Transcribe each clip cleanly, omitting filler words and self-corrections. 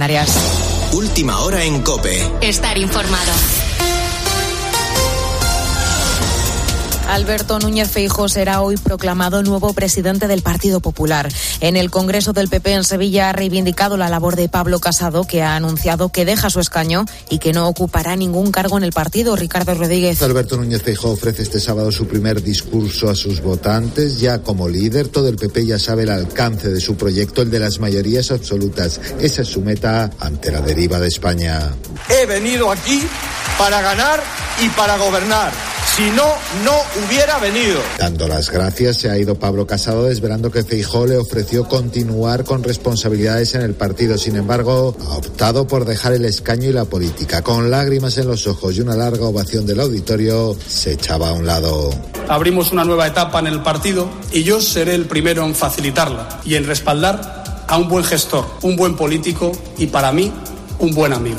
Canarias. Última hora en COPE. Estar informado. Alberto Núñez Feijóo será hoy proclamado nuevo presidente del Partido Popular. En el Congreso del PP en Sevilla ha reivindicado la labor de Pablo Casado, que ha anunciado que deja su escaño y que no ocupará ningún cargo en el partido. Ricardo Rodríguez. Alberto Núñez Feijóo ofrece este sábado su primer discurso a sus votantes. Ya como líder, todo el PP ya sabe el alcance de su proyecto, el de las mayorías absolutas. Esa es su meta ante la deriva de España. He venido aquí para ganar y para gobernar. Si no, no hubiera venido. Dando las gracias, se ha ido Pablo Casado, desvelando que Feijóo le ofreció continuar con responsabilidades en el partido. Sin embargo, ha optado por dejar el escaño y la política. Con lágrimas en los ojos y una larga ovación del auditorio, se echaba a un lado. Abrimos una nueva etapa en el partido y yo seré el primero en facilitarla y en respaldar a un buen gestor, un buen político y, para mí, un buen amigo.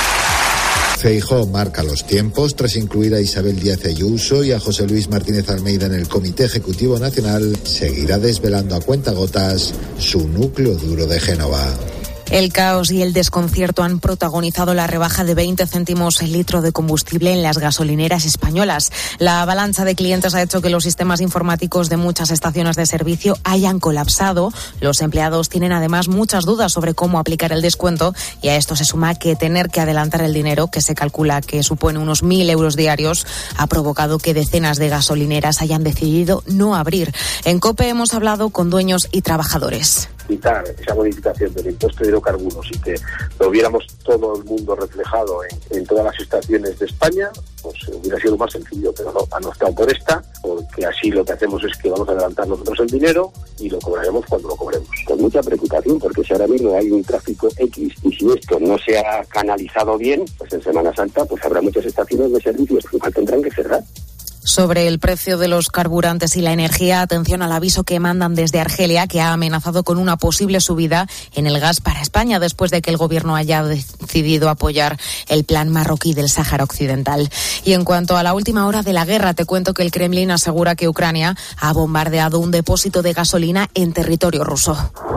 Feijóo marca los tiempos tras incluir a Isabel Díaz Ayuso y a José Luis Martínez Almeida en el Comité Ejecutivo Nacional. Seguirá desvelando a cuentagotas su núcleo duro de Génova. El caos y el desconcierto han protagonizado la rebaja de 20 céntimos el litro de combustible en las gasolineras españolas. La avalancha de clientes ha hecho que los sistemas informáticos de muchas estaciones de servicio hayan colapsado. Los empleados tienen además muchas dudas sobre cómo aplicar el descuento, y a esto se suma que tener que adelantar el dinero, que se calcula que supone unos 1.000 euros diarios, ha provocado que decenas de gasolineras hayan decidido no abrir. En COPE hemos hablado con dueños y trabajadores. Quitar esa bonificación del impuesto de hidrocarburos y que lo viéramos todo el mundo reflejado en todas las estaciones de España, pues hubiera sido más sencillo, pero no, han optado por esta, porque así lo que hacemos es que vamos a adelantar nosotros el dinero y lo cobraremos cuando lo cobremos. Con mucha preocupación, porque si ahora mismo hay un tráfico X y si esto no se ha canalizado bien, pues en Semana Santa pues habrá muchas estaciones de servicios que tendrán que cerrar. Sobre el precio de los carburantes y la energía, atención al aviso que mandan desde Argelia, que ha amenazado con una posible subida en el gas para España después de que el gobierno haya decidido apoyar el plan marroquí del Sáhara Occidental. Y en cuanto a la última hora de la guerra, te cuento que el Kremlin asegura que Ucrania ha bombardeado un depósito de gasolina en territorio ruso.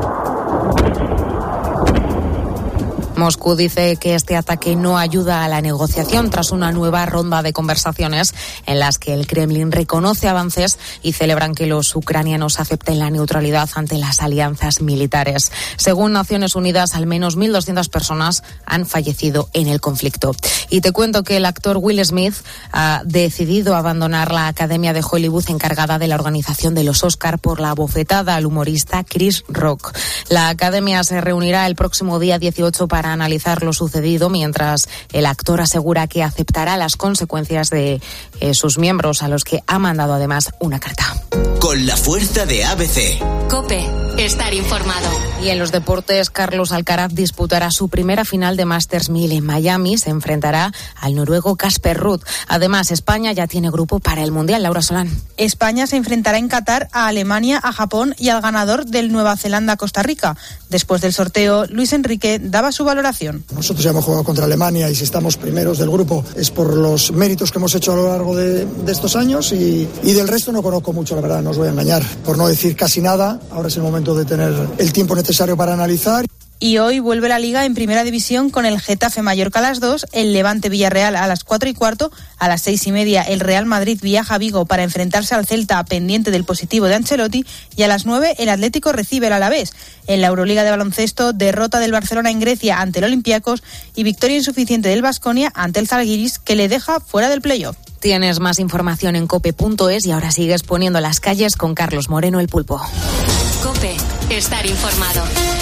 Moscú dice que este ataque no ayuda a la negociación tras una nueva ronda de conversaciones en las que el Kremlin reconoce avances y celebran que los ucranianos acepten la neutralidad ante las alianzas militares. Según Naciones Unidas, al menos 1.200 personas han fallecido en el conflicto. Y te cuento que el actor Will Smith ha decidido abandonar la Academia de Hollywood encargada de la organización de los Oscar por la bofetada al humorista Chris Rock. La Academia se reunirá el próximo día 18 para analizar lo sucedido, mientras el actor asegura que aceptará las consecuencias de sus miembros, a los que ha mandado además una carta. Con la fuerza de ABC. COPE. Estar informado. Y en los deportes, Carlos Alcaraz disputará su primera final de Masters 1000 en Miami. Se enfrentará al noruego Casper Ruud. Además, España ya tiene grupo para el Mundial. Laura Solán. España se enfrentará en Qatar a Alemania, a Japón y al ganador del Nueva Zelanda-Costa Rica. Después del sorteo, Luis Enrique daba su valoración. Nosotros ya hemos jugado contra Alemania y si estamos primeros del grupo es por los méritos que hemos hecho a lo largo de estos años y del resto no conozco mucho, la verdad, no os voy a engañar. Por no decir casi nada, ahora es el momento de tener el tiempo necesario para analizar. Y hoy vuelve la Liga en Primera División con el Getafe Mallorca a las 2, el Levante Villarreal a las 4:15, a las 6:30 el Real Madrid viaja a Vigo para enfrentarse al Celta pendiente del positivo de Ancelotti y a las 9 el Atlético recibe al Alavés. En la Euroliga de baloncesto, derrota del Barcelona en Grecia ante el Olympiacos y victoria insuficiente del Baskonia ante el Zalgiris, que le deja fuera del playoff. Tienes más información en cope.es y ahora sigues poniendo las calles con Carlos Moreno, el Pulpo. COPE. Estar informado.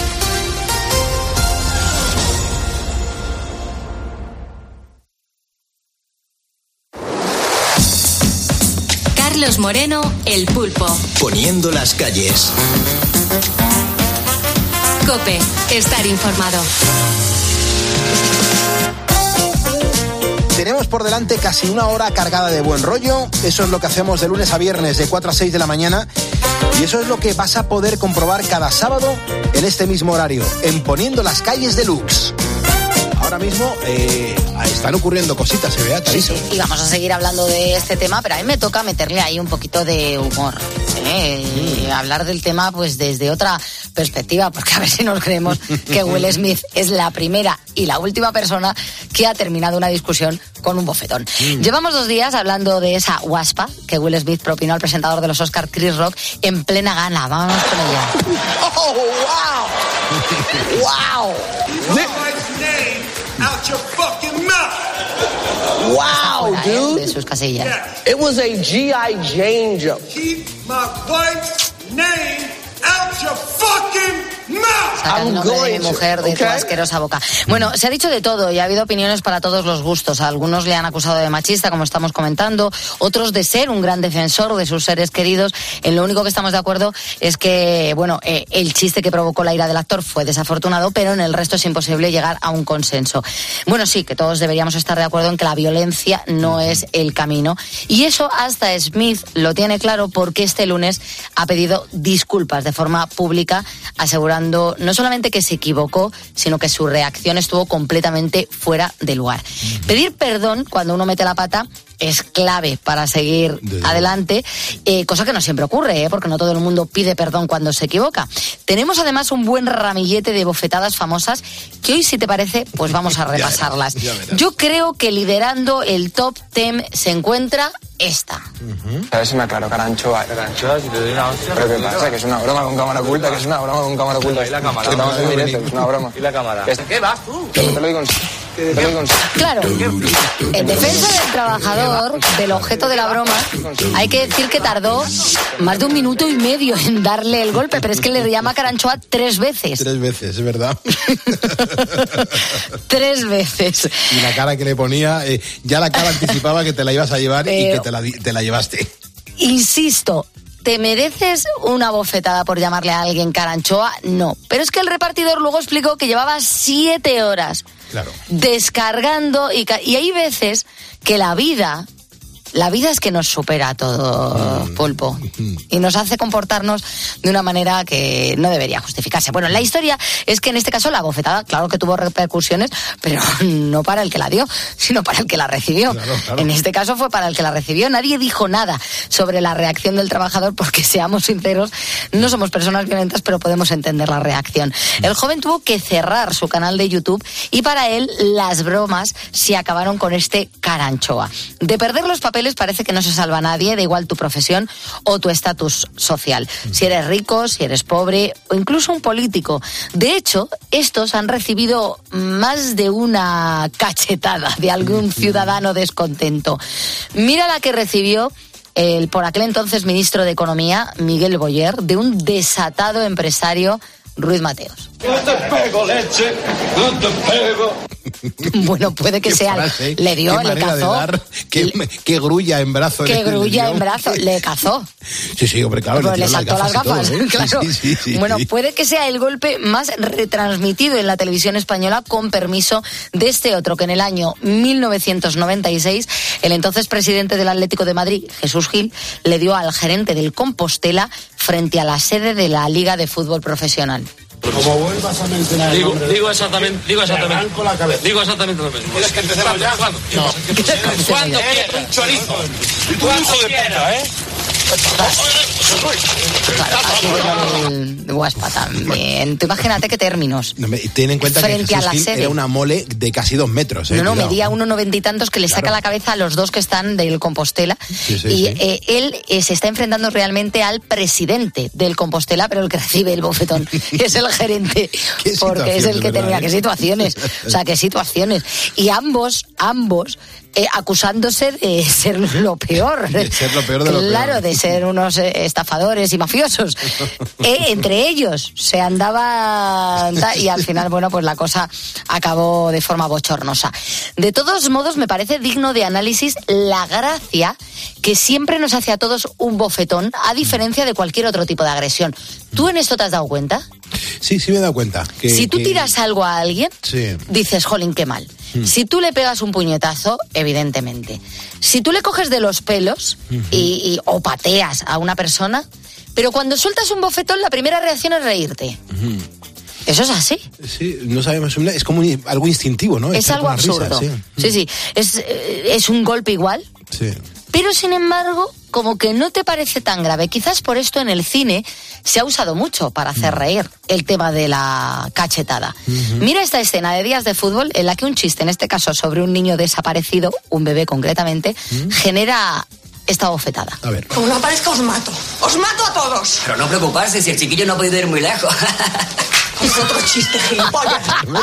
Carlos Moreno, el Pulpo. Poniendo las calles. COPE. Estar informado. Tenemos por delante casi una hora cargada de buen rollo. Eso es lo que hacemos de lunes a viernes de 4 a 6 de la mañana. Y eso es lo que vas a poder comprobar cada sábado en este mismo horario, en Poniendo las calles Deluxe. ahora mismo están ocurriendo cositas, se vea, sí, y vamos a seguir hablando de este tema, pero a mí me toca meterle ahí un poquito de humor, hablar del tema pues desde otra perspectiva, porque a ver si nos creemos que Will Smith es la primera y la última persona que ha terminado una discusión con un bofetón. Llevamos 2 días hablando de esa guaspa que Will Smith propinó al presentador de los Oscar, Chris Rock, en plena gala. Vámonos con ella. ¡Oh, wow! ¡Wow! Wow, dude. De sus casillas. It was a G.I. Jane joke. Keep my wife's name out your fucking mouth. Saca el nombre de mi mujer de tu asquerosa boca. Bueno, se ha dicho de todo y ha habido opiniones para todos los gustos. Algunos le han acusado de machista, como estamos comentando, otros de ser un gran defensor de sus seres queridos. En lo único que estamos de acuerdo es que, bueno, el chiste que provocó la ira del actor fue desafortunado, pero en el resto es imposible llegar a un consenso. Bueno, sí, que todos deberíamos estar de acuerdo en que la violencia no es el camino. Y eso hasta Smith lo tiene claro, porque este lunes ha pedido disculpas de forma pública, asegurando no solamente que se equivocó, sino que su reacción estuvo completamente fuera de lugar. Pedir perdón cuando uno mete la pata es clave para seguir adelante, cosa que no siempre ocurre, porque no todo el mundo pide perdón cuando se equivoca. Tenemos además un buen ramillete de bofetadas famosas que hoy, si te parece, pues vamos a repasarlas. Yo creo que liderando el top 10 se encuentra esta. A ver si me aclaro, Caranchoa. Caranchoa, si te doy una hostia. ¿Pero qué pasa? Que es una broma con cámara oculta, que es una broma con cámara oculta. ¿Y la cámara? Que estamos en directo, que es una broma. ¿Y la cámara? ¿Qué vas tú? Te lo digo en Claro, en defensa del trabajador, del objeto de la broma, hay que decir que tardó más de 1 minuto y medio en darle el golpe, pero es que le llama Caranchoa 3 veces. 3 veces, es verdad. 3 veces. Y la cara que le ponía, ya la cara anticipaba que te la ibas a llevar y que te la llevaste. Insisto, ¿te mereces una bofetada por llamarle a alguien Caranchoa? No. Pero es que el repartidor luego explicó que llevaba 7 horas descargando y hay veces que la vida es que nos supera a todo, Pulpo, y nos hace comportarnos de una manera que no debería justificarse. Bueno, la historia es que en este caso la bofetada, claro que tuvo repercusiones, pero no para el que la dio, sino para el que la recibió. Claro. En este caso fue para el que la recibió. Nadie dijo nada sobre la reacción del trabajador, porque, seamos sinceros, no somos personas violentas, pero podemos entender la reacción. El joven tuvo que cerrar su canal de YouTube y para él las bromas se acabaron con este Caranchoa. De perder los papeles parece que no se salva a nadie, da igual tu profesión o tu estatus social. Si eres rico, si eres pobre o incluso un político. De hecho, estos han recibido más de una cachetada de algún ciudadano descontento. Mira la que recibió el por aquel entonces ministro de Economía, Miguel Boyer, de un desatado empresario, Ruiz Mateos. No te pego, leche, no te pego. Bueno, puede que sea. Frase, le dio, le cazó. Qué grulla en brazo. Qué grulla en brazo, le cazó. Sí, hombre, claro. Pues le saltó las gafas, todo, ¿eh? Claro. Sí. Bueno, puede que sea el golpe más retransmitido en la televisión española, con permiso de este otro, que en el año 1996 el entonces presidente del Atlético de Madrid, Jesús Gil, le dio al gerente del Compostela frente a la sede de la Liga de Fútbol Profesional. Como vuelvas a mencionar el nombre digo exactamente la cabeza. Digo exactamente lo mismo. ¿Quieres que empecemos ya? ¿Cuándo? No. ¿Cuándo quieres? Un chorizo. Y tú un hijo de puta, ¿eh? Claro, el guaspa también. Tú imagínate qué términos. No, ten en cuenta frente que a la Jesús Gil era una mole de casi 2 metros. No, medía 1,90 y tantos, que le saca la cabeza a los dos que están del Compostela. Él se está enfrentando realmente al presidente del Compostela, pero el que recibe el bofetón es el gerente, porque es el que tenía. ¿Qué situaciones? O sea, qué situaciones. Y ambos acusándose de ser lo peor. De ser lo peor de lo peor. Claro, de ser unos estafadores y mafiosos. Entre ellos se andaban y al final, bueno, pues la cosa acabó de forma bochornosa. De todos modos, me parece digno de análisis la gracia que siempre nos hace a todos un bofetón, a diferencia de cualquier otro tipo de agresión. ¿Tú en esto te has dado cuenta? Sí, me he dado cuenta. Si tú tiras algo a alguien, dices, jolín, qué mal. Si tú le pegas un puñetazo, evidentemente. Si tú le coges de los pelos o pateas a una persona, pero cuando sueltas un bofetón, la primera reacción es reírte. Eso es así. Sí, no sabemos, es como algo instintivo, ¿no? Es algo absurdo. Sí. Es un golpe igual. Sí. Pero, sin embargo, como que no te parece tan grave. Quizás por esto en el cine se ha usado mucho para hacer reír el tema de la cachetada. Mira esta escena de Días de Fútbol en la que un chiste, en este caso sobre un niño desaparecido, un bebé concretamente, genera esta bofetada. A ver. Como no aparezca, os mato. ¡Os mato a todos! Pero no preocuparse, si el chiquillo no ha podido ir muy lejos. Es otro chiste, gilipollas.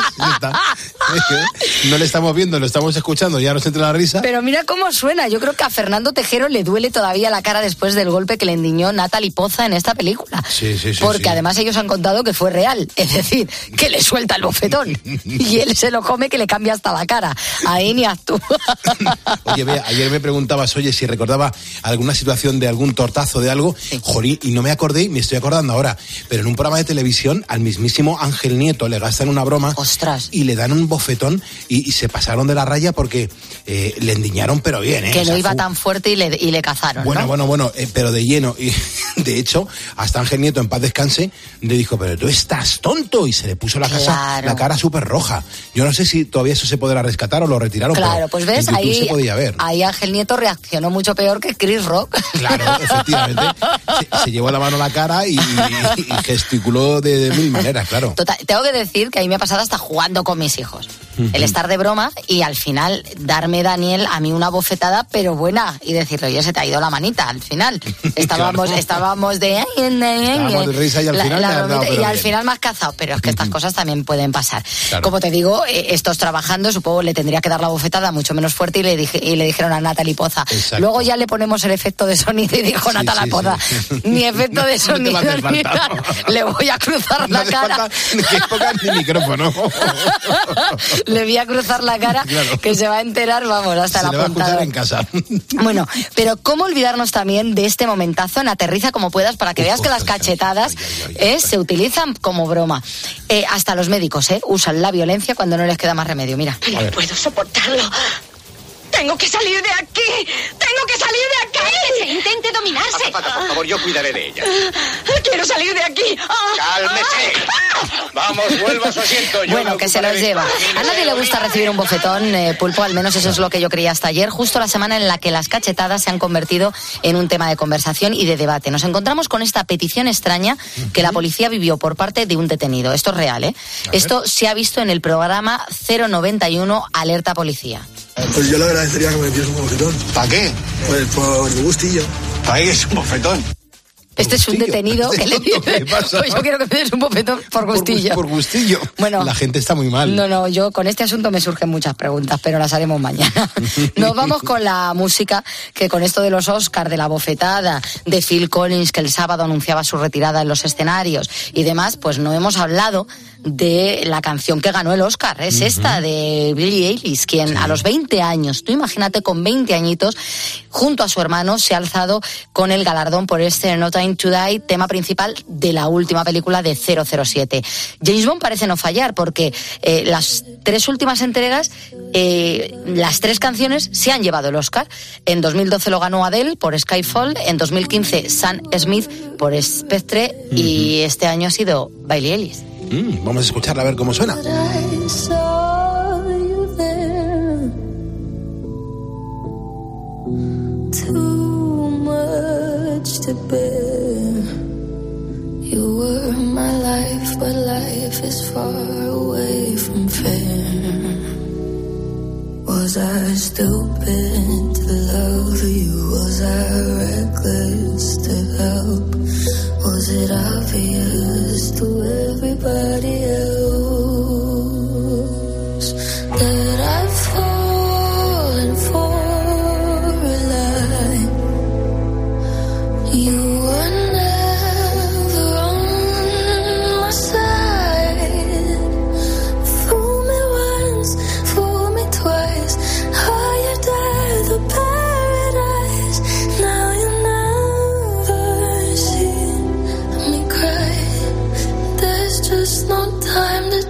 No le estamos viendo, lo estamos escuchando, ya nos entra la risa. Pero mira cómo suena. Yo creo que a Fernando Tejero le duele todavía la cara después del golpe que le endiñó Natalie Poza en esta película. Sí. Porque además ellos han contado que fue real. Es decir, que le suelta el bofetón. Y él se lo come, que le cambia hasta la cara. Ahí ni actúa. Oye, vea, ayer me preguntabas, si recordaba alguna situación de algún tortazo de algo. Jorí, y no me acordé, y me estoy acordando ahora. Pero en un programa de televisión, al mismísimo Ángel Nieto le gastan una broma. ¡Ostras! Y le dan un bofetón y se pasaron de la raya porque le endiñaron, pero bien, que no iba tan fuerte y le cazaron. Bueno, pero de lleno. Y de hecho, hasta Ángel Nieto, en paz descanse, le dijo, pero tú estás tonto, y se le puso la cara súper roja. Yo no sé si todavía eso se podrá rescatar o lo retiraron. Claro, pues ves, ahí se podía ver. Ahí Ángel Nieto reaccionó mucho peor que Chris Rock. Claro, efectivamente. Se llevó la mano a la cara y gesticuló de mil maneras, claro. Total, tengo que decir que a mí me ha pasado hasta jugando con mis hijos. El estar de broma y al final darme, Daniel, a mí una bofetada, pero buena, y decirle, oye, se te ha ido la manita al final. Estábamos de risa y al final al final me has cazado, pero es que estas cosas también pueden pasar. Claro. Como te digo, estos trabajando, supongo le tendría que dar la bofetada mucho menos fuerte y le dijeron a Natalie Poza. Exacto. Luego ya le ponemos el efecto de sonido y dijo Natalie Poza, ni efecto de sonido ni nada. Le voy a cruzar la cara. Que pongan ni micrófono. Le voy a cruzar la cara, claro, que se va a enterar, vamos, hasta la punta. Se le va a escuchar en casa. Bueno, pero cómo olvidarnos también de este momentazo en Aterriza como puedas, para que veas que las cachetadas se utilizan como broma. Hasta los médicos usan la violencia cuando no les queda más remedio. Mira. No puedo soportarlo. Tengo que salir de aquí. Tengo que salir de aquí. Cálmese, intente dominarse. Azafata, por favor, yo cuidaré de ella. Quiero salir de aquí. Cálmese. Vamos, vuelva a su asiento. Bueno, que se los lleva. A nadie le gusta recibir un bofetón, Pulpo, al menos eso es lo que yo creía hasta ayer, justo la semana en la que las cachetadas se han convertido en un tema de conversación y de debate. Nos encontramos con esta petición extraña que la policía vivió por parte de un detenido. Esto es real, Esto se ha visto en el programa 091 Alerta Policía. Pues yo le agradecería que me dieras un bofetón. ¿Para qué? Pues por mi gustillo. ¿Para qué es un bofetón? Este es un detenido que le dice, pues yo quiero que me des un bofetón por gustillo. Por gustillo. Bueno, la gente está muy mal. No, yo con este asunto me surgen muchas preguntas, pero las haremos mañana. Nos vamos con la música, que con esto de los Oscars, de la bofetada, de Phil Collins, que el sábado anunciaba su retirada en los escenarios y demás, pues no hemos hablado de la canción que ganó el Oscar. Es esta, de Billie Eilish, quien a los 20 años, tú imagínate, con 20 añitos, junto a su hermano, se ha alzado con el galardón por este No Time to Die, tema principal de la última película de 007. James Bond parece no fallar, porque las 3 últimas entregas, las 3 canciones se han llevado el Oscar. En 2012 lo ganó Adele por Skyfall, en 2015 Sam Smith por Spectre, y este año ha sido Billie Eilish. Vamos a escucharla a ver cómo suena. To bear. You were my life, but life is far away from fair. Was I stupid to love you? Was I reckless to help? Was it obvious to everybody else that I've fallen for a lie? You were never on my side. Fool me once, fool me twice. Higher than the paradise. Now you never see me cry. There's just no time to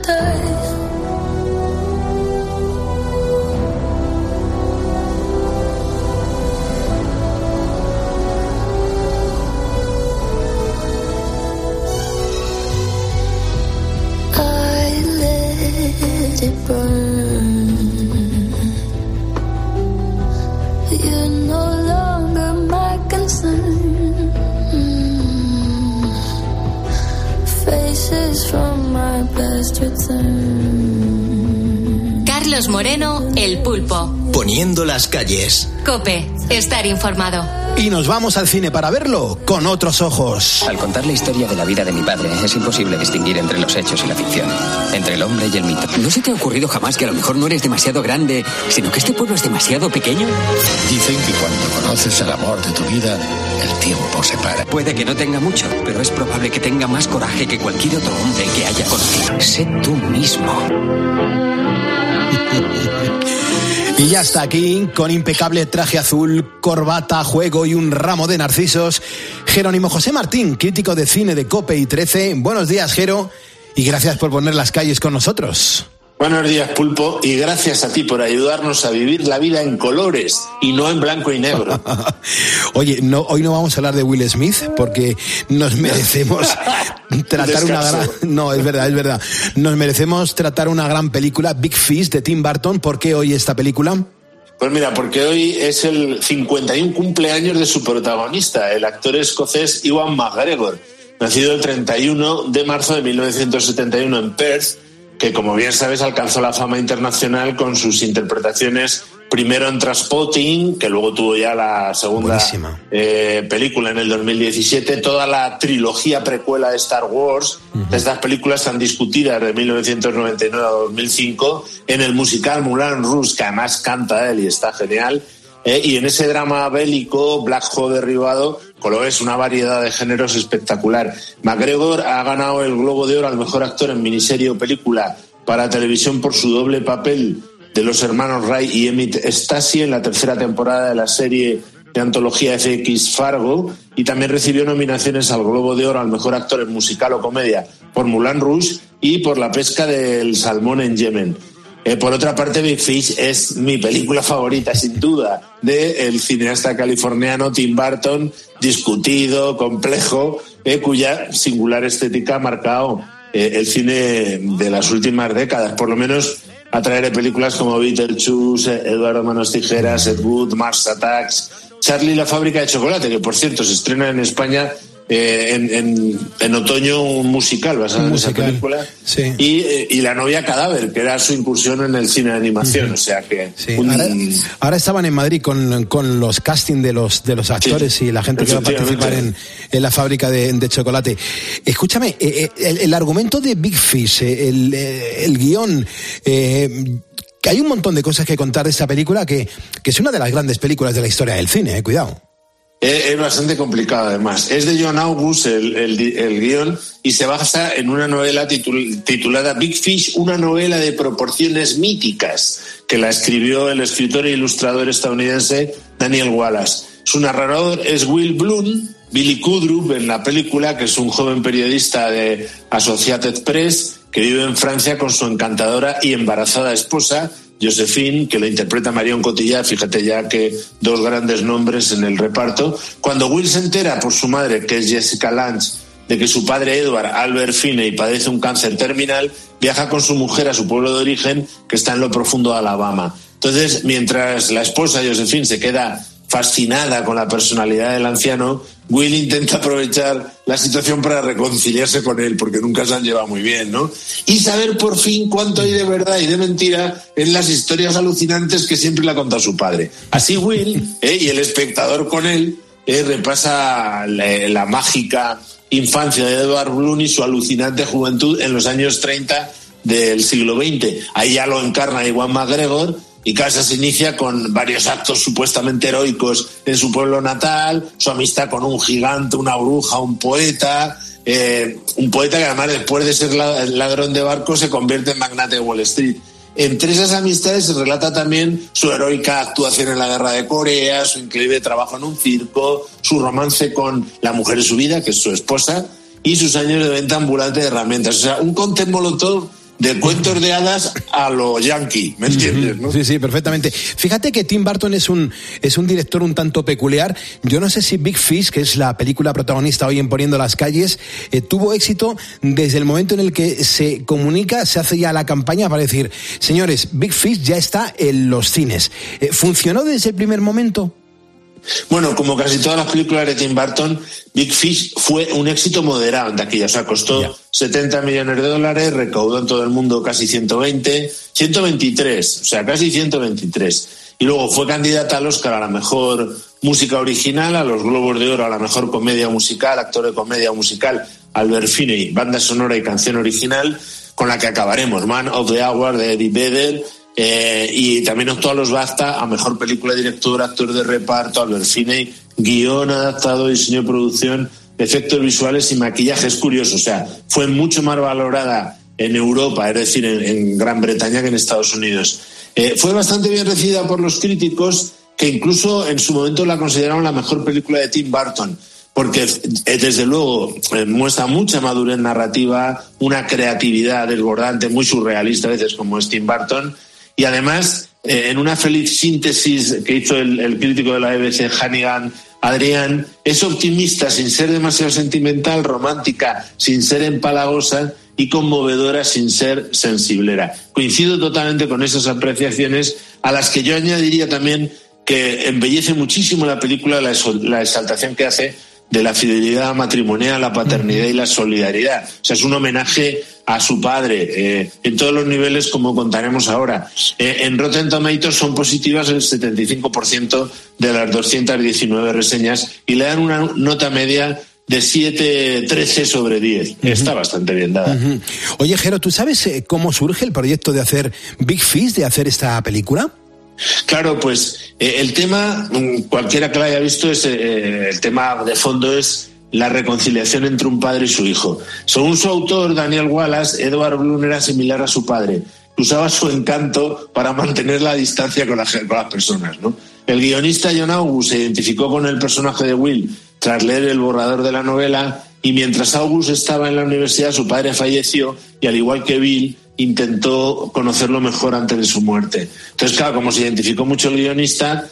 Carlos Moreno, El Pulpo. Poniendo las calles. COPE, estar informado. Y nos vamos al cine para verlo con otros ojos. Al contar la historia de la vida de mi padre, es imposible distinguir entre los hechos y la ficción, entre el hombre y el mito. ¿No se te ha ocurrido jamás que a lo mejor no eres demasiado grande, sino que este pueblo es demasiado pequeño? Dicen que cuando conoces el amor de tu vida, el tiempo se para. Puede que no tenga mucho, pero es probable que tenga más coraje que cualquier otro hombre que haya conocido. Sé tú mismo. Y ya está aquí, con impecable traje azul, corbata, juego y un ramo de narcisos, Jerónimo José Martín, crítico de cine de COPE y 13. Buenos días, Jero, y gracias por poner las calles con nosotros. Buenos días, Pulpo, y gracias a ti por ayudarnos a vivir la vida en colores y no en blanco y negro. Oye, hoy no vamos a hablar de Will Smith porque nos merecemos tratar una gran... No, es verdad. Nos merecemos tratar una gran película, Big Fish, de Tim Burton. ¿Por qué hoy esta película? Pues mira, porque hoy es el 51 cumpleaños de su protagonista, el actor escocés Ewan McGregor, nacido el 31 de marzo de 1971 en Perth, que como bien sabes alcanzó la fama internacional con sus interpretaciones primero en Trainspotting, que luego tuvo ya la segunda película en el 2017, toda la trilogía precuela de Star Wars, de estas películas tan discutidas de 1999 a 2005, en el musical Moulin Rouge, que además canta él y está genial, y en ese drama bélico, Black Hawk Derribado, es una variedad de géneros espectacular. McGregor ha ganado el Globo de Oro al mejor actor en miniserie o película para televisión por su doble papel de los hermanos Ray y Emmett Stasi en la tercera temporada de la serie de antología FX Fargo, y también recibió nominaciones al Globo de Oro al mejor actor en musical o comedia por Moulin Rouge y por La pesca del salmón en Yemen. Por otra parte, Big Fish es mi película favorita, sin duda, del cineasta californiano Tim Burton, discutido, complejo, cuya singular estética ha marcado el cine de las últimas décadas, por lo menos a través de películas como Beetlejuice, Eduardo Manos Tijeras, Ed Wood, Mars Attacks, Charlie y la fábrica de chocolate, que por cierto se estrena en España en otoño, un musical basado en esa película, sí. Y La novia cadáver, que era su incursión en el cine de animación, o sea que... Sí. Ahora estaban en Madrid con los casting de los actores, sí, y la gente que va a participar en la fábrica de chocolate. Escúchame, el argumento de Big Fish, el guión... que hay un montón de cosas que contar de esta película, que es una de las grandes películas de la historia del cine, cuidado. Es bastante complicado, además. Es de John August el guión, y se basa en una novela titulada Big Fish, una novela de proporciones míticas, que la escribió el escritor e ilustrador estadounidense Daniel Wallace. Su narrador es Will Bloom, Billy Cudrup en la película, que es un joven periodista de Associated Press que vive en Francia con su encantadora y embarazada esposa, Josephine, que la interpreta Marion Cotillard. Fíjate ya que dos grandes nombres en el reparto. Cuando Will se entera por su madre, que es Jessica Lange, de que su padre Edward, Albert Finney, padece un cáncer terminal, viaja con su mujer a su pueblo de origen, que está en lo profundo de Alabama. Entonces, mientras la esposa Josephine se queda fascinada con la personalidad del anciano, Will intenta aprovechar la situación para reconciliarse con él, porque nunca se han llevado muy bien, ¿no? Y saber por fin cuánto hay de verdad y de mentira en las historias alucinantes que siempre le ha contado su padre. Así Will, y el espectador con él, repasa la mágica infancia de Edward Bloom y su alucinante juventud en los años 30 del siglo XX. Ahí ya lo encarna Ewan McGregor, y Casa se inicia con varios actos supuestamente heroicos en su pueblo natal, su amistad con un gigante, una bruja, un poeta que además, después de ser ladrón de barcos, se convierte en magnate de Wall Street. Entre esas amistades se relata también su heroica actuación en la Guerra de Corea, su increíble trabajo en un circo, su romance con la mujer de su vida, que es su esposa, y sus años de venta ambulante de herramientas. O sea, un cóctel molotov de cuentos de hadas a lo yankee, ¿me entiendes? ¿No? Sí, perfectamente. Fíjate que Tim Burton es un director un tanto peculiar. Yo no sé si Big Fish, que es la película protagonista hoy en Poniendo las calles, tuvo éxito desde el momento en el que se comunica, se hace ya la campaña para decir, señores, Big Fish ya está en los cines. ¿Funcionó desde el primer momento? Bueno, como casi todas las películas de Tim Burton, Big Fish fue un éxito moderado en taquilla. O sea, costó $70 millones, recaudó en todo el mundo casi 120, 123, o sea, casi 123. Y luego fue candidata al Oscar a la mejor música original, a los Globos de Oro a la mejor comedia musical, actor de comedia musical, Albert Finney, banda sonora y canción original, con la que acabaremos, Man of the Hour de Eddie Vedder, y también optó a los BAFTA a mejor película, director, actor de reparto, Albert Finney, guión adaptado, diseño de producción, efectos visuales y maquillaje. Es curioso, o sea, fue mucho más valorada en Europa, es decir, en Gran Bretaña, que en Estados Unidos. Fue bastante bien recibida por los críticos, que incluso en su momento la consideraron la mejor película de Tim Burton, porque desde luego muestra mucha madurez narrativa, una creatividad desbordante, muy surrealista a veces, como es Tim Burton, y además en una feliz síntesis que hizo el crítico de la BBC, Hannigan Adrián, es optimista sin ser demasiado sentimental, romántica sin ser empalagosa y conmovedora sin ser sensiblera. Coincido totalmente con esas apreciaciones, a las que yo añadiría también que embellece muchísimo la película la exaltación que hace de la fidelidad matrimonial, la paternidad y la solidaridad. O sea, es un homenaje a su padre en todos los niveles, como contaremos ahora. En Rotten Tomatoes son positivas el 75% de las 219 reseñas y le dan una nota media de 7,13 sobre 10. Está bastante bien dada. Oye, Jero, ¿tú sabes cómo surge el proyecto de hacer Big Fish, de hacer esta película? Claro, pues el tema, cualquiera que lo haya visto, el tema de fondo es la reconciliación entre un padre y su hijo. Según su autor, Daniel Wallace, Edward Bloom era similar a su padre. Usaba su encanto para mantener la distancia con las personas, ¿no? El guionista John August se identificó con el personaje de Will tras leer el borrador de la novela, y mientras August estaba en la universidad, su padre falleció y, al igual que Bill, intentó conocerlo mejor antes de su muerte. Entonces, claro, como se identificó mucho el guionista,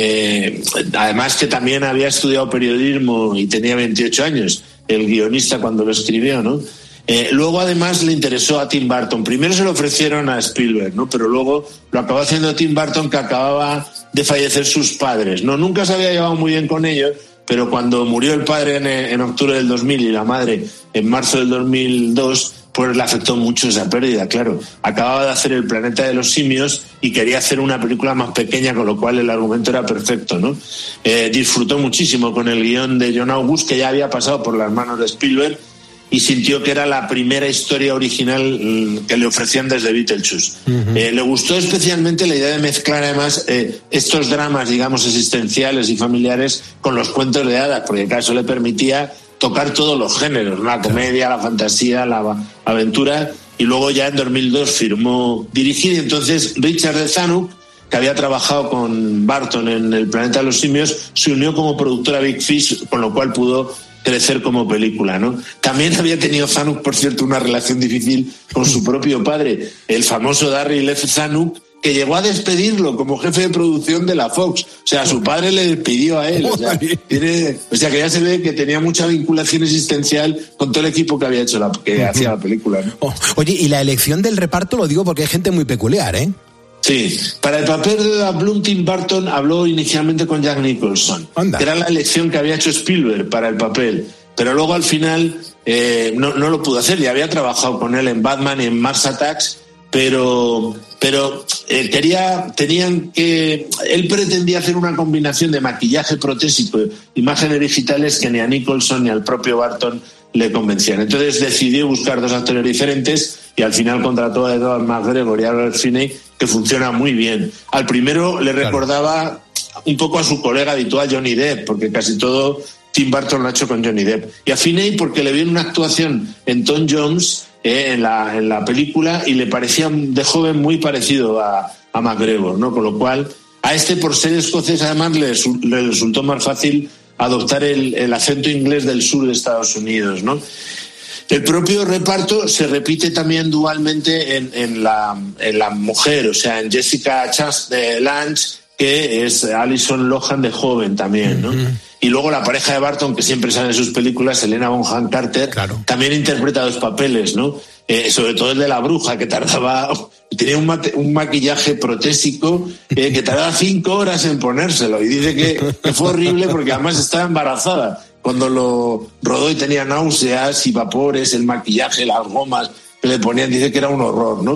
además que también había estudiado periodismo y tenía 28 años, el guionista, cuando lo escribió, ¿no? Luego, además, le interesó a Tim Burton. Primero se lo ofrecieron a Spielberg, ¿no? Pero luego lo acabó haciendo Tim Burton, que acababa de fallecer sus padres, ¿no? Nunca se había llevado muy bien con ellos, pero cuando murió el padre en octubre del 2000 y la madre en marzo del 2002, pues le afectó mucho esa pérdida, claro. Acababa de hacer El planeta de los simios y quería hacer una película más pequeña, con lo cual el argumento era perfecto, ¿no? Disfrutó muchísimo con el guión de John August, que ya había pasado por las manos de Spielberg, y sintió que era la primera historia original que le ofrecían desde Beetlejuice. Le gustó especialmente la idea de mezclar además estos dramas, digamos, existenciales y familiares con los cuentos de hadas, porque claro, eso le permitía tocar todos los géneros, ¿no? La comedia, la fantasía, la aventura, y luego ya en 2002 firmó dirigir, y entonces Richard de Zanuck, que había trabajado con Burton en El planeta de los simios, se unió como productora a Big Fish, con lo cual pudo crecer como película, ¿no? También había tenido Zanuck, por cierto, una relación difícil con su propio padre, el famoso Darryl F. Zanuck, que llegó a despedirlo como jefe de producción de la Fox. O sea, su padre le despidió a él. O sea, que ya se ve que tenía mucha vinculación existencial con todo el equipo que había hecho que hacía la película, ¿no? Oye, y la elección del reparto, lo digo porque hay gente muy peculiar, ¿eh? Sí, para el papel de Bloom, Tim Burton habló inicialmente con Jack Nicholson, que era la elección que había hecho Spielberg para el papel, pero luego al final no lo pudo hacer. Ya había trabajado con él en Batman y en Mars Attacks, pero él pretendía hacer una combinación de maquillaje protésico e imágenes digitales que ni a Nicholson ni al propio Burton le convencían. Entonces decidió buscar dos actores diferentes y al final contrató a Edward McGregor y a Albert Finney, que funciona muy bien. Al primero le recordaba un poco a su colega habitual Johnny Depp, porque casi todo Tim Burton lo ha hecho con Johnny Depp. Y a Finney porque le vi una actuación en Tom Jones en la película y le parecía de joven muy parecido a McGregor, ¿no? Con lo cual, a este, por ser escocés, además le resultó más fácil adoptar el acento inglés del sur de Estados Unidos, ¿no? El propio reparto se repite también dualmente en la mujer, o sea, en Jessica Lange, que es Alison Lohan de joven también, ¿no? Y luego la pareja de Burton, que siempre sale en sus películas, Helena Bonham Carter, también interpreta dos papeles, ¿no? Sobre todo el de la bruja, que tenía un maquillaje protésico que tardaba 5 horas en ponérselo, y dice que fue horrible porque además estaba embarazada cuando lo rodó y tenía náuseas y vapores, el maquillaje, las gomas que le ponían, dice que era un horror, ¿no?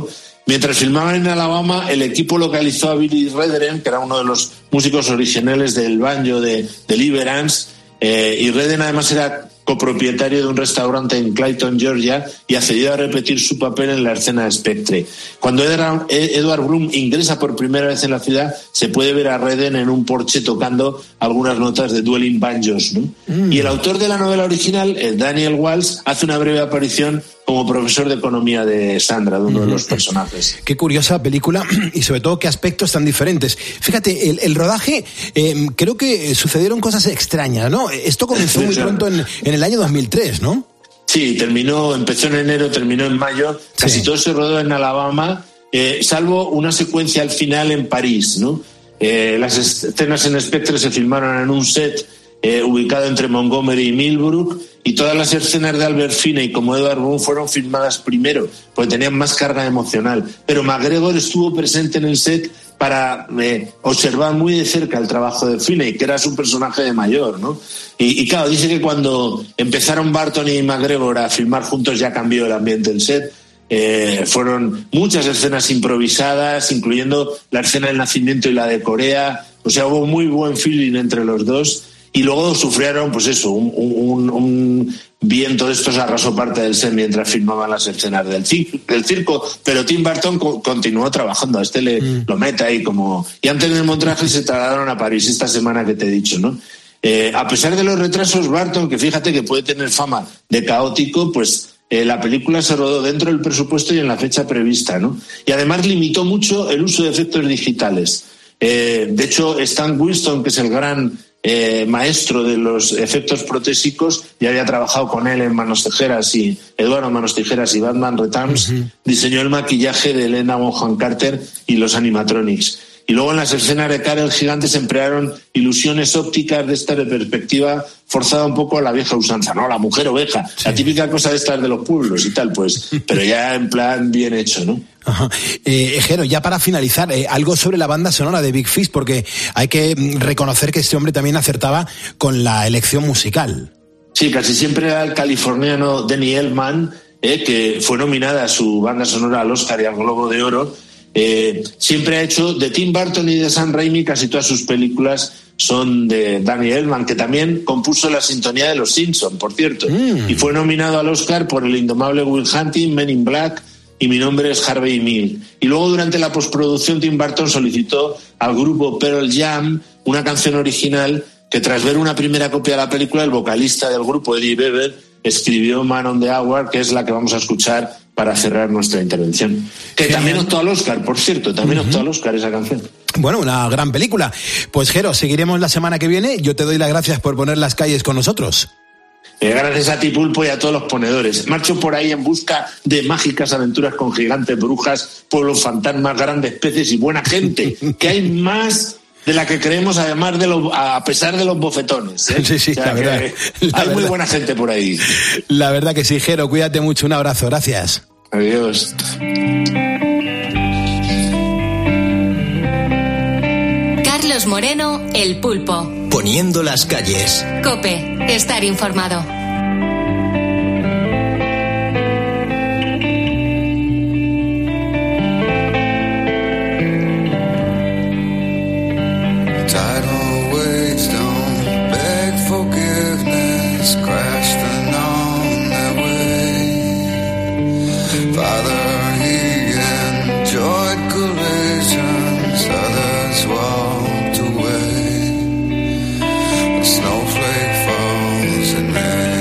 Mientras filmaban en Alabama, el equipo localizó a Billy Redden, que era uno de los músicos originales del banjo de Deliverance, y Redden además era copropietario de un restaurante en Clayton, Georgia, y accedió a repetir su papel en la escena de Spectre. Cuando Edward Bloom ingresa por primera vez en la ciudad, se puede ver a Redden en un porche tocando algunas notas de Dueling Banjos, ¿no? Y el autor de la novela original, Daniel Walsh, hace una breve aparición como profesor de economía de Sandra, de uno de los personajes. Qué curiosa película y sobre todo qué aspectos tan diferentes. Fíjate, el rodaje, creo que sucedieron cosas extrañas, ¿no? Esto comenzó muy pronto en el año 2003, ¿no? Sí, empezó en enero, terminó en mayo, casi todo se rodó en Alabama, salvo una secuencia al final en París, ¿no? Las escenas en Spectre se filmaron en un set ubicado entre Montgomery y Millbrook, y todas las escenas de Albert Finney como Edward Bloom fueron filmadas primero, porque tenían más carga emocional. Pero McGregor estuvo presente en el set para observar muy de cerca el trabajo de Finney, que era su personaje de mayor, ¿no? Y claro, dice que cuando empezaron Barton y McGregor a filmar juntos ya cambió el ambiente del set. Fueron muchas escenas improvisadas, incluyendo la escena del nacimiento y la de Corea. O sea, hubo muy buen feeling entre los dos. Y luego sufrieron, pues eso, un viento de estos arrasó parte del set mientras filmaban las escenas del circo, pero Tim Burton continuó trabajando, a lo mete ahí como... Y antes del montaje se trasladaron a París esta semana que te he dicho, ¿no? A pesar de los retrasos, Burton, que fíjate que puede tener fama de caótico, pues la película se rodó dentro del presupuesto y en la fecha prevista, ¿no? Y además limitó mucho el uso de efectos digitales. De hecho, Stan Winston, que es el gran maestro de los efectos protésicos, ya había trabajado con él en Manos Tijeras y Eduardo Manos Tijeras y Batman Returns, diseñó el maquillaje de Helena Bonham Carter y los animatronics. Y luego en las escenas de cara el gigante se emplearon ilusiones ópticas de esta perspectiva forzada un poco a la vieja usanza, ¿no? La mujer oveja, la típica cosa de estas de los pueblos y tal, pues, pero ya en plan bien hecho, ¿no? Ajá. Jero, ya para finalizar, algo sobre la banda sonora de Big Fish, porque hay que reconocer que este hombre también acertaba con la elección musical. Sí, casi siempre era el californiano Danny Elfman, que fue nominada a su banda sonora al Oscar y al Globo de Oro. Siempre ha hecho de Tim Burton y de Sam Raimi, casi todas sus películas son de Danny Elfman, que también compuso la sintonía de Los Simpson, por cierto, y fue nominado al Oscar por El indomable Will Hunting, Men in Black y Mi nombre es Harvey Milk. Y luego durante la postproducción Tim Burton solicitó al grupo Pearl Jam una canción original que, tras ver una primera copia de la película, el vocalista del grupo, Eddie Vedder, escribió Man on the Hour, que es la que vamos a escuchar para cerrar nuestra intervención. Que también optó al Oscar, por cierto, también optó al Oscar esa canción. Bueno, una gran película. Pues, Jero, seguiremos la semana que viene. Yo te doy las gracias por poner las calles con nosotros. Gracias a ti, Pulpo, y a todos los ponedores. Marcho por ahí en busca de mágicas aventuras con gigantes, brujas, pueblos fantasmas, grandes peces y buena gente, que hay más de la que creemos, además a pesar de los bofetones, ¿eh? Sí, o sea, la verdad. Hay muy buena gente por ahí. La verdad que sí, Jero, cuídate mucho, un abrazo, gracias. Adiós. Carlos Moreno, El Pulpo. Poniendo las calles. COPE, estar informado. Snowflake falls and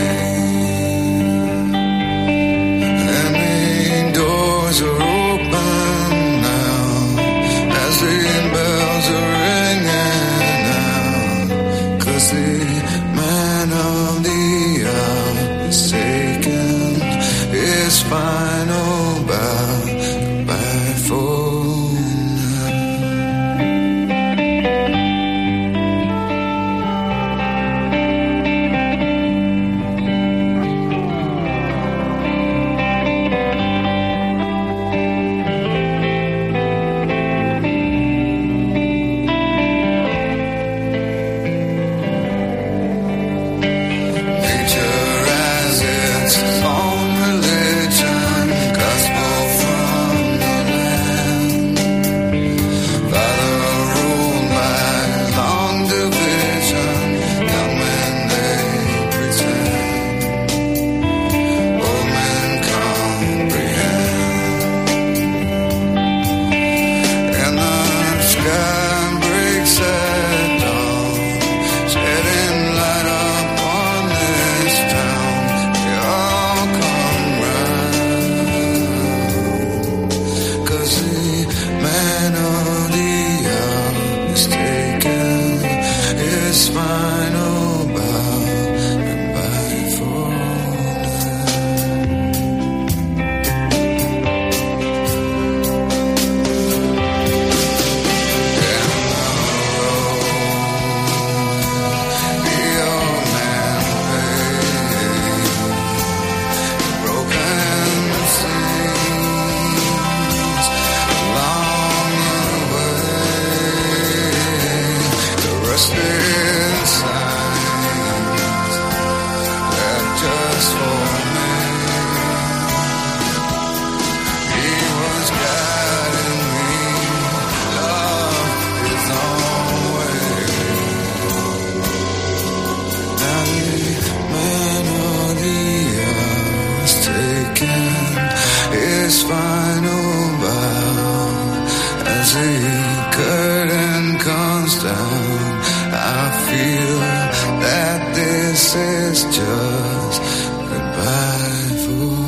as the curtain comes down, I feel that this is just goodbye for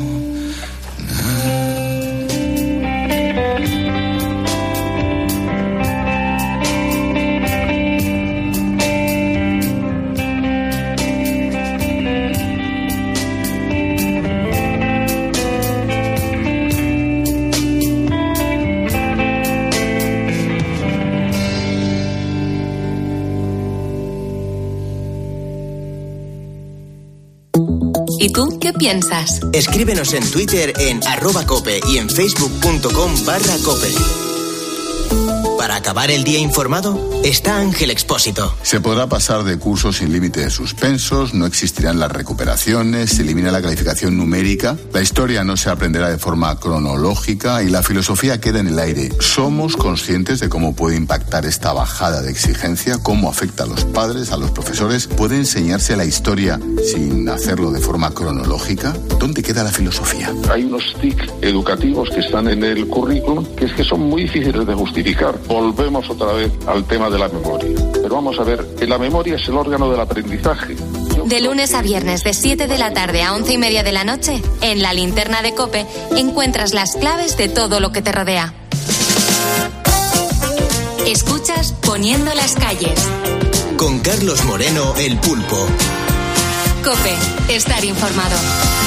¿Y tú qué piensas? Escríbenos en Twitter en @cope y en facebook.com/cope. Para acabar el día informado, está Ángel Expósito. Se podrá pasar de curso sin límite de suspensos, no existirán las recuperaciones, se elimina la calificación numérica, la historia no se aprenderá de forma cronológica y la filosofía queda en el aire. ¿Somos conscientes de cómo puede impactar esta bajada de exigencia? ¿Cómo afecta a los padres, a los profesores? ¿Puede enseñarse la historia sin hacerlo de forma cronológica? ¿Dónde queda la filosofía? Hay unos TIC educativos que están en el currículum que son muy difíciles de justificar. Volvemos otra vez al tema de la memoria. Pero vamos a ver, que la memoria es el órgano del aprendizaje. De lunes a viernes de 7 de la tarde a 11:30 de la noche, en la linterna de COPE, encuentras las claves de todo lo que te rodea. Escuchas Poniendo las calles. Con Carlos Moreno, el Pulpo. COPE, estar informado.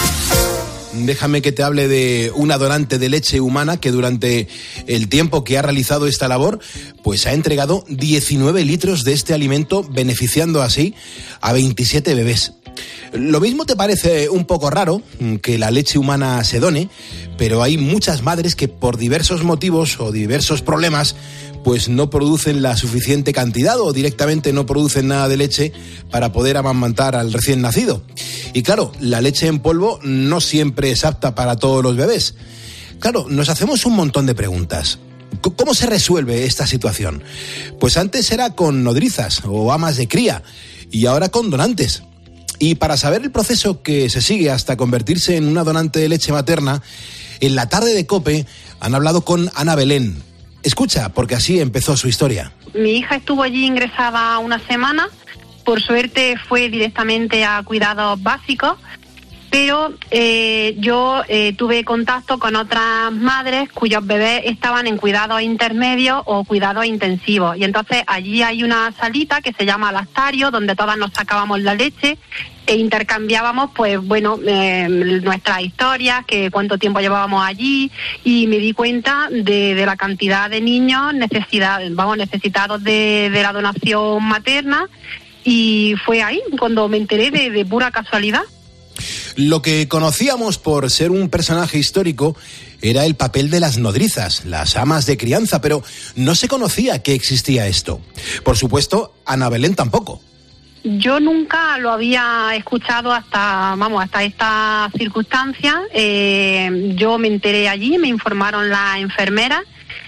Déjame que te hable de una donante de leche humana que durante el tiempo que ha realizado esta labor, pues ha entregado 19 litros de este alimento, beneficiando así a 27 bebés. Lo mismo te parece un poco raro que la leche humana se done, pero hay muchas madres que por diversos motivos o diversos problemas pues no producen la suficiente cantidad o directamente no producen nada de leche para poder amamantar al recién nacido. Y claro, la leche en polvo no siempre es apta para todos los bebés. Claro, nos hacemos un montón de preguntas. ¿Cómo se resuelve esta situación? Pues antes era con nodrizas o amas de cría y ahora con donantes. Y para saber el proceso que se sigue hasta convertirse en una donante de leche materna, en la tarde de COPE han hablado con Ana Belén. Escucha, porque así empezó su historia. Mi hija estuvo allí ingresada una semana. Por suerte fue directamente a cuidados básicos, pero yo tuve contacto con otras madres cuyos bebés estaban en cuidados intermedios o cuidados intensivos. Y entonces allí hay una salita que se llama lactario, donde todas nos sacábamos la leche e intercambiábamos, pues bueno, nuestras historias, que cuánto tiempo llevábamos allí, y me di cuenta de la cantidad de niños necesitados de la donación materna, y fue ahí cuando me enteré de pura casualidad. Lo que conocíamos por ser un personaje histórico era el papel de las nodrizas, las amas de crianza, pero no se conocía que existía esto. Por supuesto, Ana Belén tampoco. Yo nunca lo había escuchado hasta esta circunstancia. Yo me enteré allí, me informaron las enfermeras.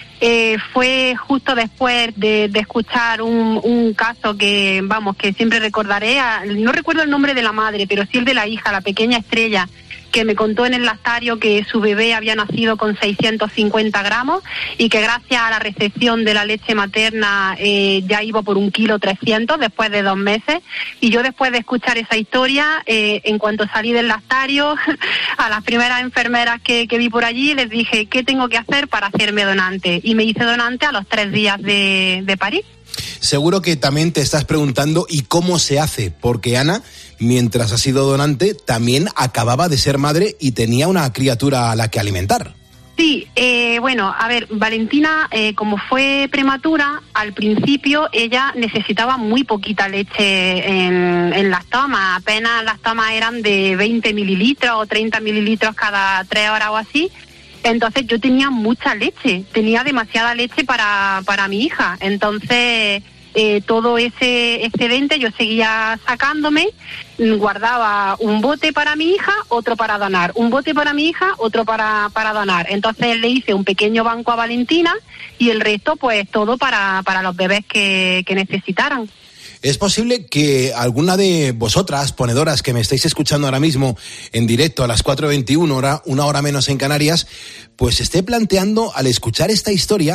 Fue justo después de escuchar un caso que siempre recordaré. No recuerdo el nombre de la madre, pero sí el de la hija, la pequeña Estrella, que me contó en el lactario que su bebé había nacido con 650 gramos y que gracias a la recepción de la leche materna ya iba por 1,3 kilos después de 2 meses. Y yo, después de escuchar esa historia, en cuanto salí del lactario, a las primeras enfermeras que vi por allí les dije, ¿qué tengo que hacer para hacerme donante? Y me hice donante a los 3 días de parir. Seguro que también te estás preguntando ¿y cómo se hace? Porque Ana, mientras ha sido donante, también acababa de ser madre y tenía una criatura a la que alimentar. Sí, Valentina, como fue prematura, al principio ella necesitaba muy poquita leche en las tomas. Apenas las tomas eran de 20 mililitros o 30 mililitros cada 3 horas o así. Entonces yo tenía mucha leche, tenía demasiada leche para mi hija. Entonces todo ese excedente yo seguía sacándome, guardaba un bote para mi hija, otro para donar, un bote para mi hija, otro para donar. Entonces le hice un pequeño banco a Valentina y el resto pues todo para los bebés que necesitaran. Es posible que alguna de vosotras, ponedoras que me estáis escuchando ahora mismo en directo a las 4:21, una hora menos en Canarias, pues esté planteando al escuchar esta historia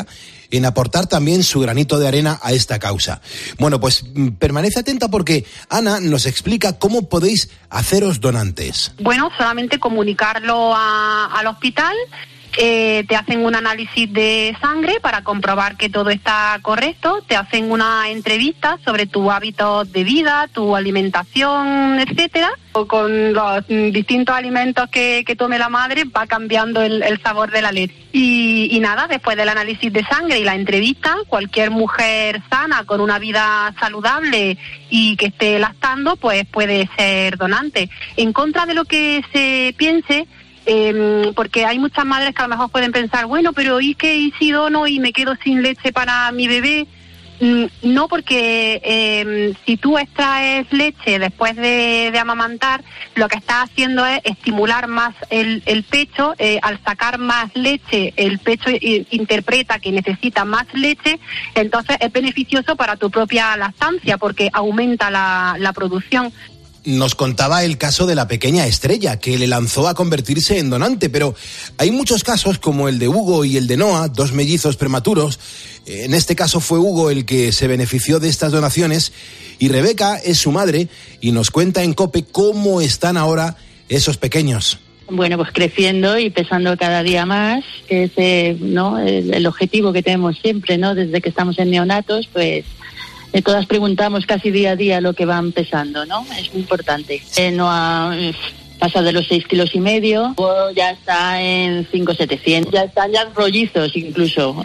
en aportar también su granito de arena a esta causa. Bueno, pues permanece atenta porque Ana nos explica cómo podéis haceros donantes. Bueno, solamente comunicarlo al hospital. Te hacen un análisis de sangre para comprobar que todo está correcto, te hacen una entrevista sobre tus hábitos de vida, tu alimentación, etcétera. Con los distintos alimentos que tome la madre va cambiando el sabor de la leche. Y nada, después del análisis de sangre y la entrevista, cualquier mujer sana con una vida saludable y que esté lactando, pues puede ser donante. En contra de lo que se piense, porque hay muchas madres que a lo mejor pueden pensar, bueno, pero ¿y qué? ¿Y si dono y me quedo sin leche para mi bebé? No, porque si tú extraes leche después de amamantar, lo que estás haciendo es estimular más el pecho. Al sacar más leche, el pecho interpreta que necesita más leche, entonces es beneficioso para tu propia lactancia porque aumenta la producción. Nos contaba el caso de la pequeña Estrella, que le lanzó a convertirse en donante, pero hay muchos casos como el de Hugo y el de Noah, 2 mellizos prematuros. En este caso fue Hugo el que se benefició de estas donaciones y Rebeca es su madre y nos cuenta en COPE cómo están ahora esos pequeños. Bueno, pues creciendo y pesando cada día más, que es el objetivo que tenemos siempre, ¿no? Desde que estamos en neonatos, pues todas preguntamos casi día a día lo que van pesando, ¿no? Es muy importante. No ha pasado de los 6,5 kilos, ya está en 5,700, ya están ya rollizos incluso.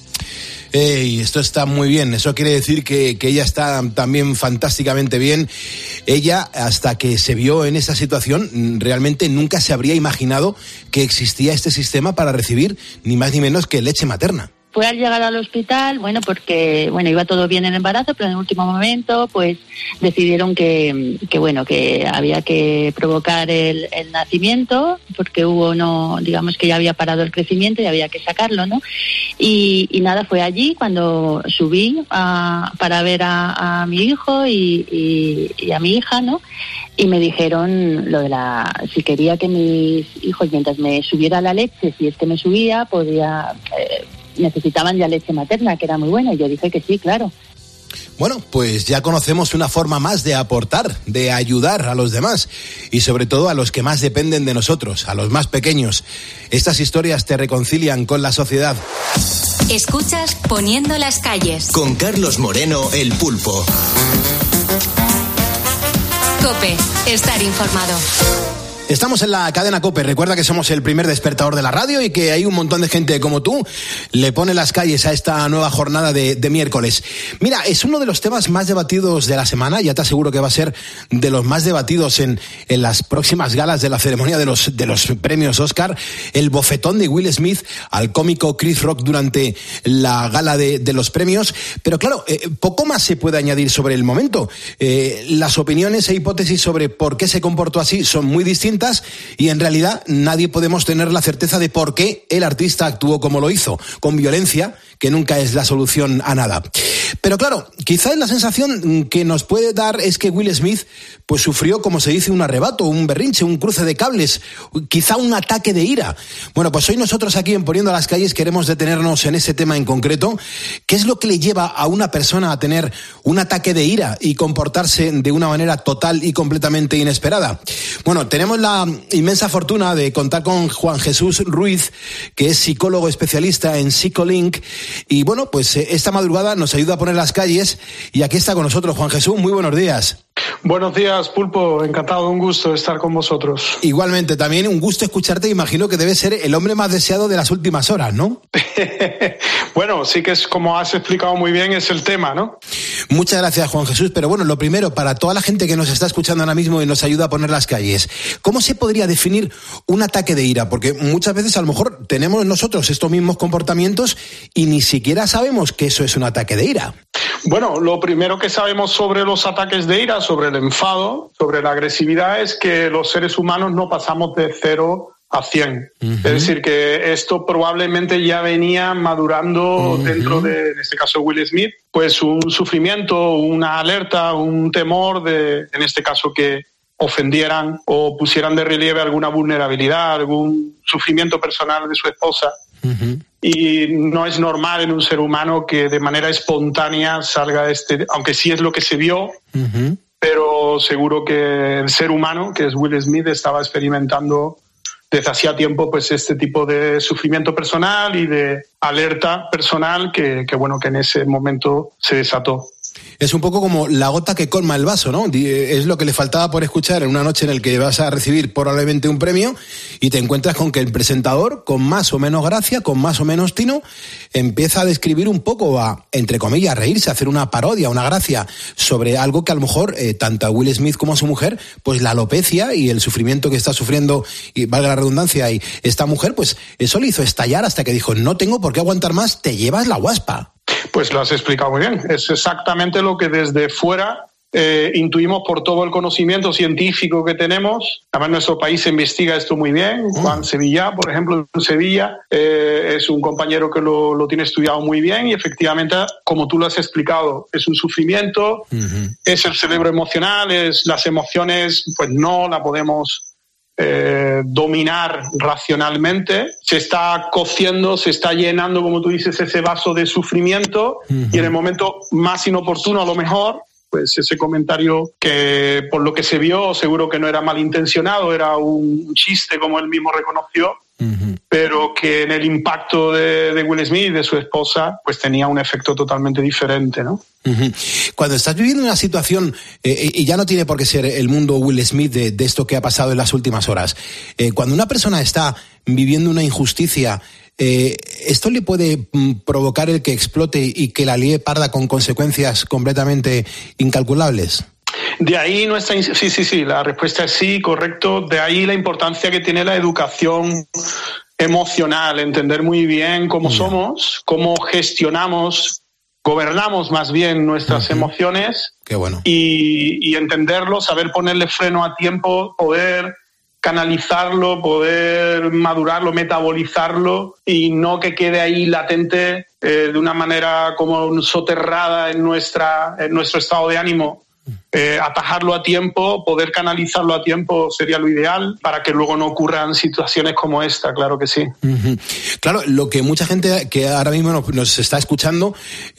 Esto está muy bien, eso quiere decir que ella está también fantásticamente bien. Ella, hasta que se vio en esa situación, realmente nunca se habría imaginado que existía este sistema para recibir ni más ni menos que leche materna. Fue al llegar al hospital, porque iba todo bien en el embarazo, pero en el último momento pues decidieron que había que provocar el nacimiento, porque digamos que ya había parado el crecimiento y había que sacarlo, ¿no? Y nada, fue allí cuando subí para ver a mi hijo y a mi hija, ¿no? Y me dijeron si quería que mis hijos, mientras me subiera la leche, si es que me subía, necesitaban ya leche materna, que era muy buena, y yo dije que sí, claro. Bueno, pues ya conocemos una forma más de aportar, de ayudar a los demás y sobre todo a los que más dependen de nosotros, a los más pequeños. Estas historias te reconcilian con la sociedad. Escuchas Poniendo las calles. Con Carlos Moreno, el Pulpo. COPE, estar informado. Estamos en la cadena COPE. Recuerda que somos el primer despertador de la radio y que hay un montón de gente como tú le pone las calles a esta nueva jornada de miércoles. Mira, es uno de los temas más debatidos de la semana. Ya te aseguro que va a ser de los más debatidos en las próximas galas de la ceremonia de los premios Oscar. El bofetón de Will Smith al cómico Chris Rock durante la gala de los premios. Pero claro, poco más se puede añadir sobre el momento. Las opiniones e hipótesis sobre por qué se comportó así son muy distintas. Y en realidad nadie podemos tener la certeza de por qué el artista actuó como lo hizo, con violencia, que nunca es la solución a nada. Pero claro, quizás la sensación que nos puede dar es que Will Smith pues sufrió, como se dice, un arrebato, un berrinche, un cruce de cables, quizá un ataque de ira. Bueno, pues hoy nosotros aquí en Poniendo las Calles queremos detenernos en ese tema en concreto. ¿Qué es lo que le lleva a una persona a tener un ataque de ira y comportarse de una manera total y completamente inesperada? Bueno, tenemos la inmensa fortuna de contar con Juan Jesús Ruiz, que es psicólogo especialista en Psicolink, y bueno, pues esta madrugada nos ayuda a poner las calles y aquí está con nosotros. Juan Jesús, muy buenos días. Buenos días, Pulpo. Encantado, un gusto estar con vosotros. Igualmente, también un gusto escucharte. Imagino que debe ser el hombre más deseado de las últimas horas, ¿no? Bueno, sí que es, como has explicado muy bien, es el tema, ¿no? Muchas gracias, Juan Jesús. Pero bueno, lo primero, para toda la gente que nos está escuchando ahora mismo y nos ayuda a poner las calles, ¿cómo se podría definir un ataque de ira? Porque muchas veces a lo mejor tenemos nosotros estos mismos comportamientos y ni siquiera sabemos que eso es un ataque de ira. Bueno, lo primero que sabemos sobre los ataques de ira, sobre el enfado, sobre la agresividad, es que los seres humanos no pasamos de 0 a 100. Uh-huh. Es decir, que esto probablemente ya venía madurando dentro de, en este caso, Will Smith, pues un sufrimiento, una alerta, un temor de, en este caso, que ofendieran o pusieran de relieve alguna vulnerabilidad, algún sufrimiento personal de su esposa. Y no es normal en un ser humano que de manera espontánea salga aunque sí es lo que se vio, pero seguro que el ser humano, que es Will Smith, estaba experimentando desde hacía tiempo pues este tipo de sufrimiento personal y de alerta personal que en ese momento se desató. Es un poco como la gota que colma el vaso, ¿no? Es lo que le faltaba por escuchar en una noche en la que vas a recibir probablemente un premio y te encuentras con que el presentador, con más o menos gracia, con más o menos tino, empieza a describir un poco, entre comillas, reírse, a hacer una parodia, una gracia sobre algo que a lo mejor tanto a Will Smith como a su mujer, pues la alopecia y el sufrimiento que está sufriendo, y valga la redundancia, y esta mujer, pues eso le hizo estallar hasta que dijo, no tengo por qué aguantar más, te llevas la guaspa. Pues lo has explicado muy bien. Es exactamente lo que desde fuera intuimos por todo el conocimiento científico que tenemos. Además, nuestro país se investiga esto muy bien. Juan Sevilla, por ejemplo, en Sevilla, es un compañero que lo tiene estudiado muy bien y efectivamente, como tú lo has explicado, es un sufrimiento, es el cerebro emocional, las emociones, pues no la podemos dominar racionalmente, se está cociendo, se está llenando, como tú dices, ese vaso de sufrimiento y en el momento más inoportuno a lo mejor, pues ese comentario que por lo que se vio seguro que no era malintencionado, era un chiste como él mismo reconoció, pero que en el impacto de Will Smith y de su esposa pues tenía un efecto totalmente diferente, ¿no? Cuando estás viviendo una situación, y ya no tiene por qué ser el mundo Will Smith de esto que ha pasado en las últimas horas, cuando una persona está viviendo una injusticia, ¿esto le puede provocar el que explote y que la líe parda con consecuencias completamente incalculables? De ahí sí, la respuesta es sí, correcto. De ahí la importancia que tiene la educación emocional, entender muy bien cómo somos, cómo gobernamos más bien nuestras emociones. Qué bueno. Y entenderlo, saber ponerle freno a tiempo, poder canalizarlo, poder madurarlo, metabolizarlo y no que quede ahí latente de una manera como soterrada en nuestro estado de ánimo. Atajarlo a tiempo, poder canalizarlo a tiempo sería lo ideal para que luego no ocurran situaciones como esta, claro que sí. Claro, lo que mucha gente que ahora mismo nos está escuchando,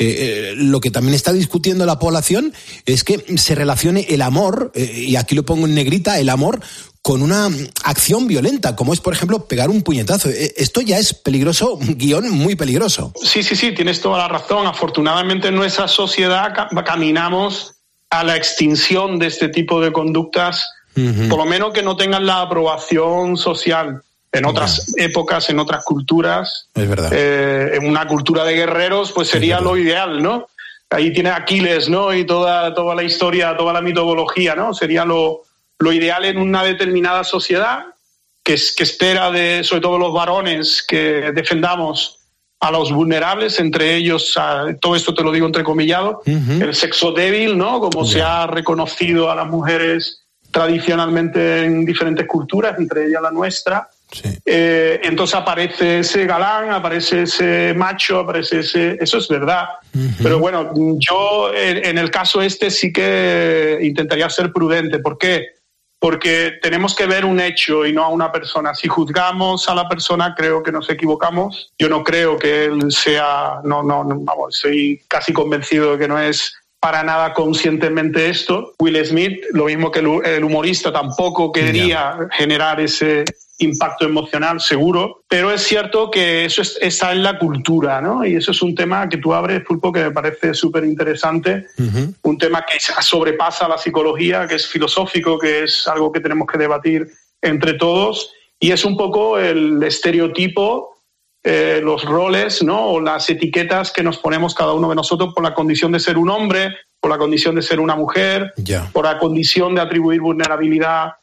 lo que también está discutiendo la población es que se relacione el amor, y aquí lo pongo en negrita, el amor con una acción violenta, como es, por ejemplo, pegar un puñetazo. Esto ya es peligroso, guión muy peligroso. Sí, tienes toda la razón. Afortunadamente en nuestra sociedad caminamos a la extinción de este tipo de conductas, por lo menos que no tengan la aprobación social. En otras épocas, en otras culturas, es verdad. En una cultura de guerreros, pues sería lo ideal, ¿no? Ahí tiene Aquiles, ¿no? Y toda la historia, toda la mitología, ¿no? Sería lo ideal en una determinada sociedad que espera sobre todo los varones, que defendamos a los vulnerables, entre ellos, todo esto te lo digo entrecomillado, el sexo débil, ¿no? Como se ha reconocido a las mujeres tradicionalmente en diferentes culturas, entre ellas la nuestra. Entonces aparece ese galán, aparece ese macho, eso es verdad. Pero bueno, yo en el caso sí que intentaría ser prudente. ¿Por qué? Porque tenemos que ver un hecho y no a una persona. Si juzgamos a la persona, creo que nos equivocamos. Yo no creo que él sea... Vamos, soy casi convencido de que no es para nada conscientemente esto. Will Smith, lo mismo que el humorista, tampoco quería generar ese impacto emocional, seguro. Pero es cierto que eso está en la cultura, ¿no? Y eso es un tema que tú abres, Pulpo, que me parece súper interesante. Un tema que sobrepasa la psicología, que es filosófico, que es algo que tenemos que debatir entre todos. Y es un poco el estereotipo, los roles, ¿no? O las etiquetas que nos ponemos cada uno de nosotros por la condición de ser un hombre, por la condición de ser una mujer, por la condición de atribuir vulnerabilidad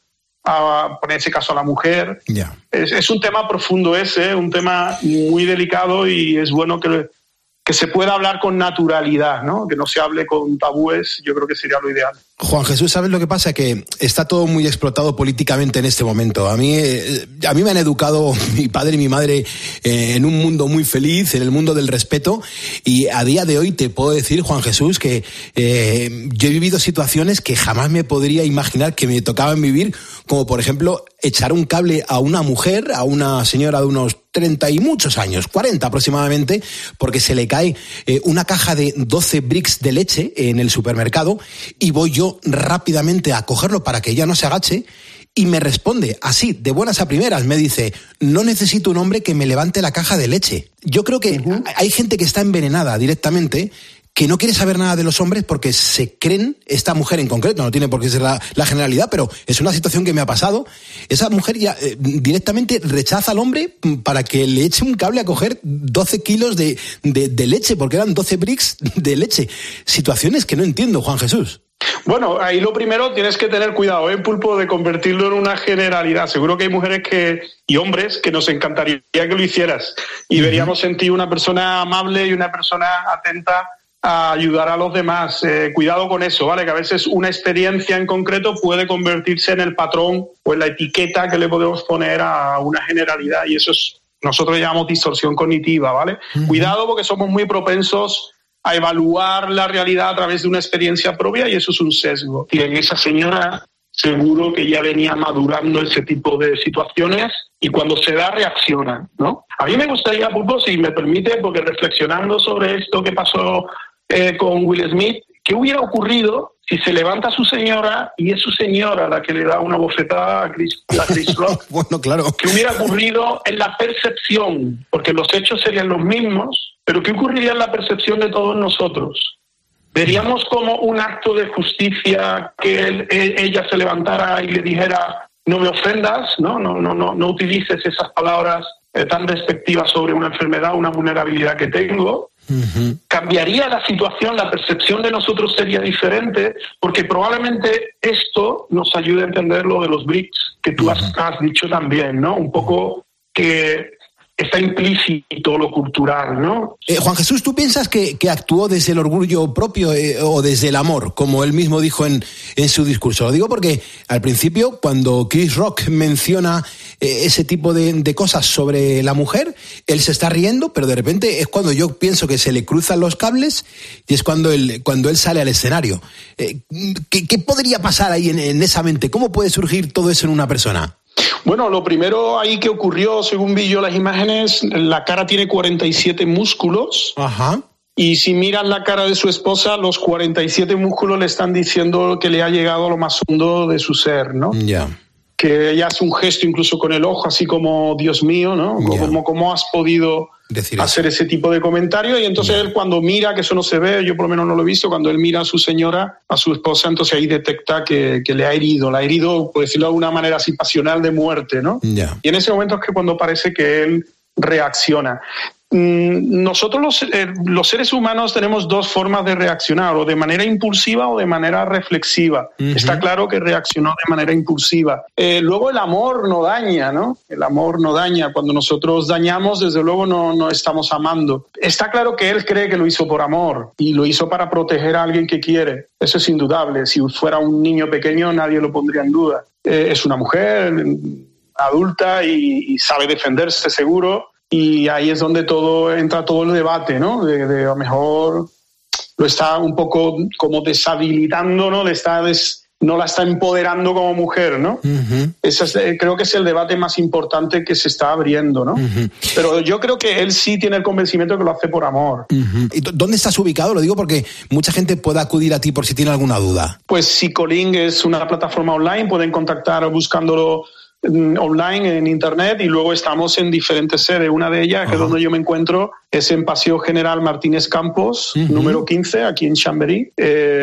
en ese caso a la mujer. Es un tema profundo un tema muy delicado, y es bueno que se pueda hablar con naturalidad, ¿no? Que no se hable con tabúes, yo creo que sería lo ideal. Juan Jesús, ¿sabes lo que pasa? Que está todo muy explotado políticamente en este momento. A mí me han educado mi padre y mi madre en un mundo muy feliz, en el mundo del respeto, y a día de hoy te puedo decir, Juan Jesús, que yo he vivido situaciones que jamás me podría imaginar que me tocaban vivir, como por ejemplo echar un cable a una mujer, a una señora de unos 30 y muchos años, 40 aproximadamente, porque se le cae una caja de 12 bricks de leche en el supermercado y voy yo rápidamente a cogerlo para que ella no se agache y me responde así, de buenas a primeras, me dice: no necesito un hombre que me levante la caja de leche. Yo creo que hay gente que está envenenada directamente, que no quiere saber nada de los hombres porque se creen, esta mujer en concreto, no tiene por qué ser la generalidad, pero es una situación que me ha pasado. Esa mujer ya directamente rechaza al hombre para que le eche un cable a coger 12 kilos de leche, porque eran 12 bricks de leche. Situaciones que no entiendo, Juan Jesús. Bueno, ahí lo primero tienes que tener cuidado, Pulpo, de convertirlo en una generalidad. Seguro que hay mujeres y hombres que nos encantaría que lo hicieras y veríamos en ti una persona amable y una persona atenta a ayudar a los demás. Cuidado con eso, ¿vale? Que a veces una experiencia en concreto puede convertirse en el patrón o en la etiqueta que le podemos poner a una generalidad, y eso nosotros llamamos distorsión cognitiva, ¿vale? Cuidado, porque somos muy propensos a evaluar la realidad a través de una experiencia propia, y eso es un sesgo. Y en esa señora seguro que ya venía madurando ese tipo de situaciones y cuando se da reacciona, ¿no? A mí me gustaría, Pulpo, si me permite, porque reflexionando sobre esto que pasó con Will Smith, ¿qué hubiera ocurrido si se levanta su señora y es su señora la que le da una bofetada a Chris Rock? Bueno, claro. ¿Qué hubiera ocurrido en la percepción? Porque los hechos serían los mismos, pero ¿qué ocurriría en la percepción de todos nosotros? ¿Veríamos como un acto de justicia que ella se levantara y le dijera: no me ofendas, no utilices esas palabras tan despectivas sobre una enfermedad, una vulnerabilidad que tengo? Cambiaría la situación, la percepción de nosotros sería diferente, porque probablemente esto nos ayude a entender lo de los bricks que tú has dicho también, ¿no? Un poco que está implícito lo cultural, ¿no? Juan Jesús, ¿tú piensas que actuó desde el orgullo propio o desde el amor, como él mismo dijo en su discurso? Lo digo porque al principio, cuando Chris Rock menciona ese tipo de cosas sobre la mujer, él se está riendo, pero de repente es cuando yo pienso que se le cruzan los cables y es cuando él sale al escenario. ¿Qué podría pasar ahí en esa mente? ¿Cómo puede surgir todo eso en una persona? Bueno, lo primero ahí que ocurrió, según vi yo las imágenes, la cara tiene 47 músculos. Ajá. Y si miran la cara de su esposa, los 47 músculos le están diciendo que le ha llegado a lo más hondo de su ser, ¿no? Ya. Que ella hace un gesto incluso con el ojo, así como: Dios mío, ¿no? ¿Cómo has podido hacer ese tipo de comentario? Y entonces él, cuando mira, que eso no se ve, yo por lo menos no lo he visto, cuando él mira a su señora, a su esposa, entonces ahí detecta que le ha herido, por decirlo de alguna manera así, pasional, de muerte, ¿no? Yeah. Y en ese momento es que cuando parece que él reacciona. Nosotros los seres humanos tenemos dos formas de reaccionar, o de manera impulsiva o de manera reflexiva. Está claro que reaccionó de manera impulsiva. Luego el amor no daña, ¿no? El amor no daña. Cuando nosotros dañamos, desde luego no estamos amando. Está claro que él cree que lo hizo por amor y lo hizo para proteger a alguien que quiere. Eso es indudable. Si fuera un niño pequeño, nadie lo pondría en duda. Es una mujer adulta y sabe defenderse, seguro. Y ahí es donde entra todo el debate, ¿no? De a lo mejor lo está un poco como deshabilitando, ¿no? No la está empoderando como mujer, ¿no? Creo que es el debate más importante que se está abriendo, ¿no? Pero yo creo que él sí tiene el convencimiento de que lo hace por amor. ¿Y dónde estás ubicado? Lo digo porque mucha gente puede acudir a ti por si tiene alguna duda. Pues Psicolink es una plataforma online, pueden contactar buscándolo online en internet, y luego estamos en diferentes sedes. Una de ellas, que es donde yo me encuentro, es en Paseo General Martínez Campos, número 15, aquí en Chamberí,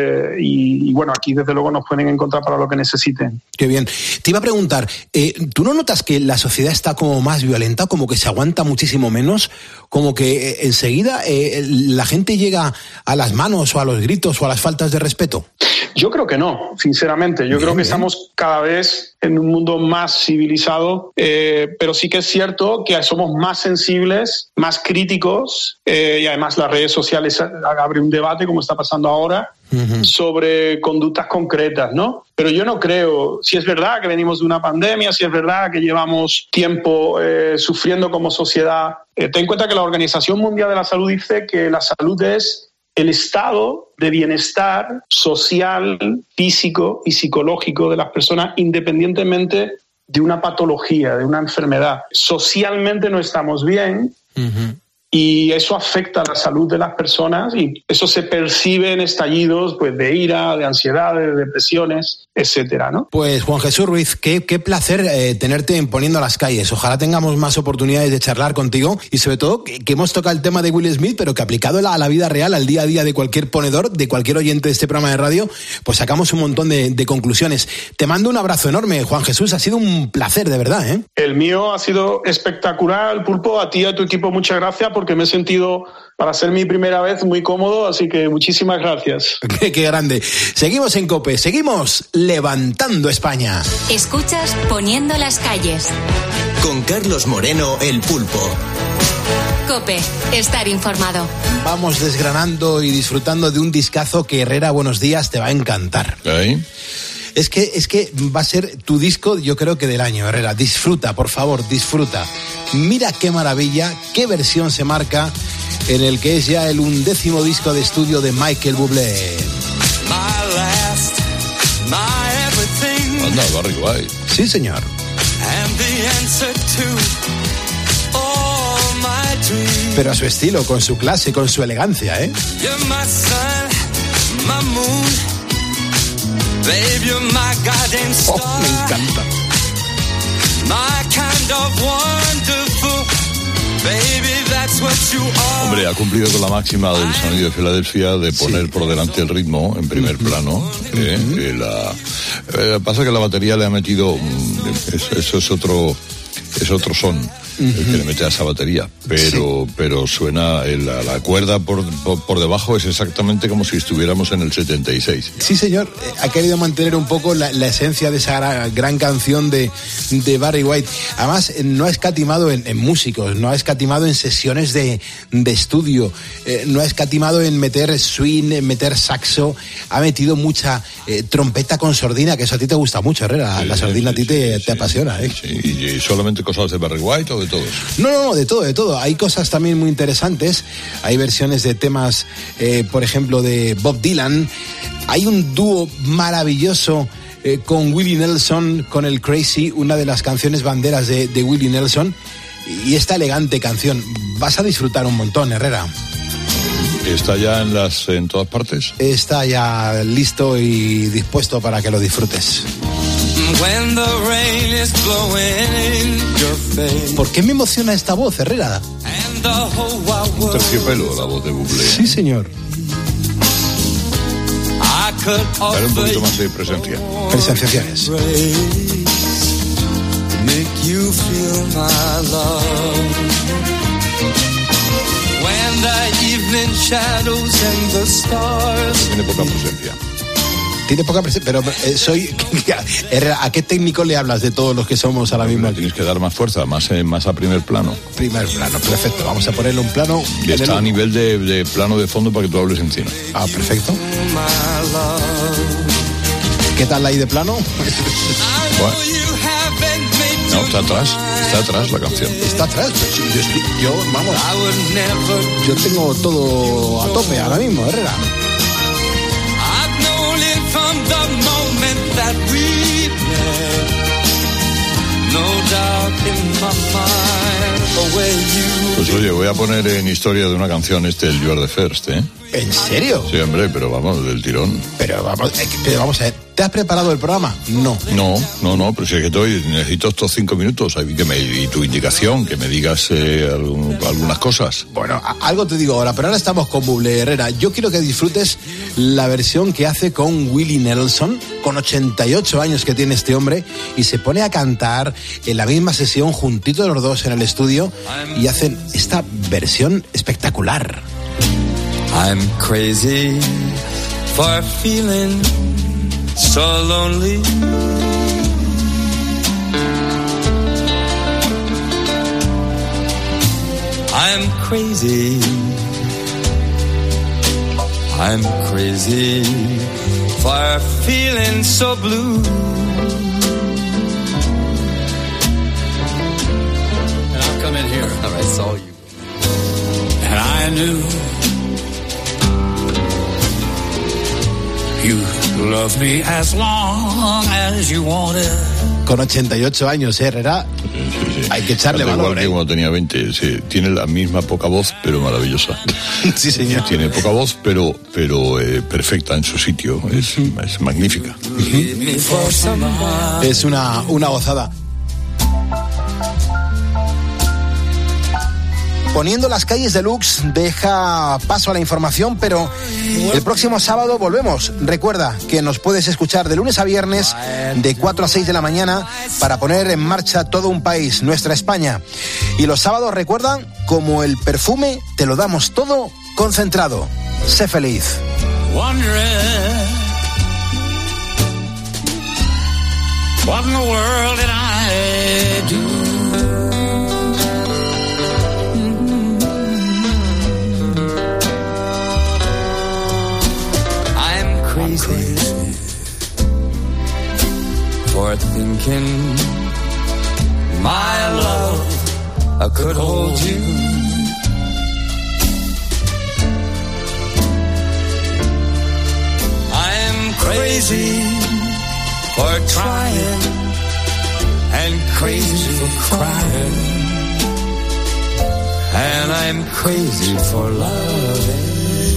y bueno, aquí desde luego nos pueden encontrar para lo que necesiten. Qué bien. Te iba a preguntar, ¿tú no notas que la sociedad está como más violenta, como que se aguanta muchísimo menos, como que enseguida la gente llega a las manos o a los gritos o a las faltas de respeto? Yo creo que no, sinceramente. Yo creo que estamos cada vez en un mundo más civilizado, pero sí que es cierto que somos más sensibles, más críticos, y además las redes sociales abren un debate, como está pasando ahora, sobre conductas concretas, ¿no? Pero yo no creo, si es verdad que venimos de una pandemia, si es verdad que llevamos tiempo sufriendo como sociedad, ten en cuenta que la Organización Mundial de la Salud dice que la salud es el estado de bienestar social, físico y psicológico de las personas, independientemente de una patología, de una enfermedad. Socialmente no estamos bien, y eso afecta a la salud de las personas, y eso se percibe en estallidos pues, de ira, de ansiedad, de depresiones, etcétera, ¿no? Pues Juan Jesús Ruiz, qué placer tenerte en Poniendo las Calles. Ojalá tengamos más oportunidades de charlar contigo, y sobre todo que hemos tocado el tema de Will Smith, pero que aplicado a la vida real, al día a día de cualquier ponedor, de cualquier oyente de este programa de radio, pues sacamos un montón de conclusiones. Te mando un abrazo enorme, Juan Jesús, ha sido un placer, de verdad, ¿eh? El mío ha sido espectacular, Pulpo. A ti y a tu equipo muchas gracias, porque me he sentido, para ser mi primera vez, muy cómodo, así que muchísimas gracias. Qué grande. Seguimos en COPE, seguimos levantando España. Escuchas Poniendo las Calles. Con Carlos Moreno, el Pulpo. COPE, estar informado. Vamos desgranando y disfrutando de un discazo que, Herrera, buenos días, te va a encantar. ¿Eh? Es que va a ser tu disco, yo creo que del año, Herrera. Disfruta, por favor, disfruta. Mira qué maravilla, qué versión se marca en el que es ya el 11º disco de estudio de Michael Bublé. Anda, Barry White. Sí, señor. Pero a su estilo, con su clase, con su elegancia, ¿eh? Oh, me encanta. Hombre, ha cumplido con la máxima del sonido de Filadelfia de poner por delante el ritmo en primer plano. Pasa que la batería le ha metido, eso es otro son. El que le mete a esa batería, pero suena la cuerda por debajo, es exactamente como si estuviéramos en el 76. Sí, señor, ha querido mantener un poco la esencia de esa gran canción de Barry White. Además, no ha escatimado en músicos, no ha escatimado en sesiones de estudio, no ha escatimado en meter swing, en meter saxo, ha metido mucha trompeta con sordina, que eso a ti te gusta mucho, Herrera. La sordina a ti te apasiona, ¿eh? Sí, y solamente cosas de Barry White o de todos. No, de todo. Hay cosas también muy interesantes. Hay versiones de temas, por ejemplo, de Bob Dylan. Hay un dúo maravilloso con Willie Nelson, con el Crazy, una de las canciones banderas de Willie Nelson. Y esta elegante canción, vas a disfrutar un montón, Herrera. ¿Está ya en todas partes? Está ya listo y dispuesto para que lo disfrutes. ¿Por qué me emociona esta voz, Herrera? Un terciopelo la voz de Bublé. Sí, señor. Dale un poquito más de presencia. Presenciaciones. Tiene poca presencia. Tiene poca presencia, pero ¿a qué técnico le hablas de todos los que somos ahora mismo aquí? Tienes que dar más fuerza, más a primer plano. Primer plano, perfecto. Vamos a ponerle un plano. Y está a nivel de plano de fondo para que tú hables encima. Ah, perfecto. ¿Qué tal ahí de plano? Bueno. No, está atrás la canción. Está atrás. Yo tengo todo a tope ahora mismo, Herrera. Pues oye, voy a poner en historia de una canción el You Are the First, ¿eh? ¿En serio? Sí, hombre, pero vamos, del tirón. Pero vamos a ver, ¿te has preparado el programa? No, pero si es que necesito estos 5 minutos y tu indicación, que me digas algunas cosas. Bueno, algo te digo ahora, pero ahora estamos con Bublé, Herrera. Yo quiero que disfrutes la versión que hace con Willie Nelson, con 88 años que tiene este hombre, y se pone a cantar en la misma sesión, juntitos los dos en el estudio, y hacen esta versión espectacular. I'm crazy for feeling so lonely. I'm crazy for feeling so blue. And I'll come in here. And I saw you. And I knew you loved me as long as you wanted. Con 88 años, Herrera. Sí. Hay que echarle valor. Igual que cuando tenía 20, sí. Tiene la misma poca voz, pero maravillosa. Sí, señor. Tiene poca voz, pero perfecta en su sitio. Es magnífica. Es una gozada. Poniendo las calles deluxe deja paso a la información, pero el próximo sábado volvemos. Recuerda que nos puedes escuchar de lunes a viernes de 4 a 6 de la mañana para poner en marcha todo un país, nuestra España. Y los sábados, recuerda, como el perfume, te lo damos todo concentrado. Sé feliz. What in the world did I do? Crazy for thinking my love could hold you. I'm crazy for trying and crazy for crying, and I'm crazy for loving.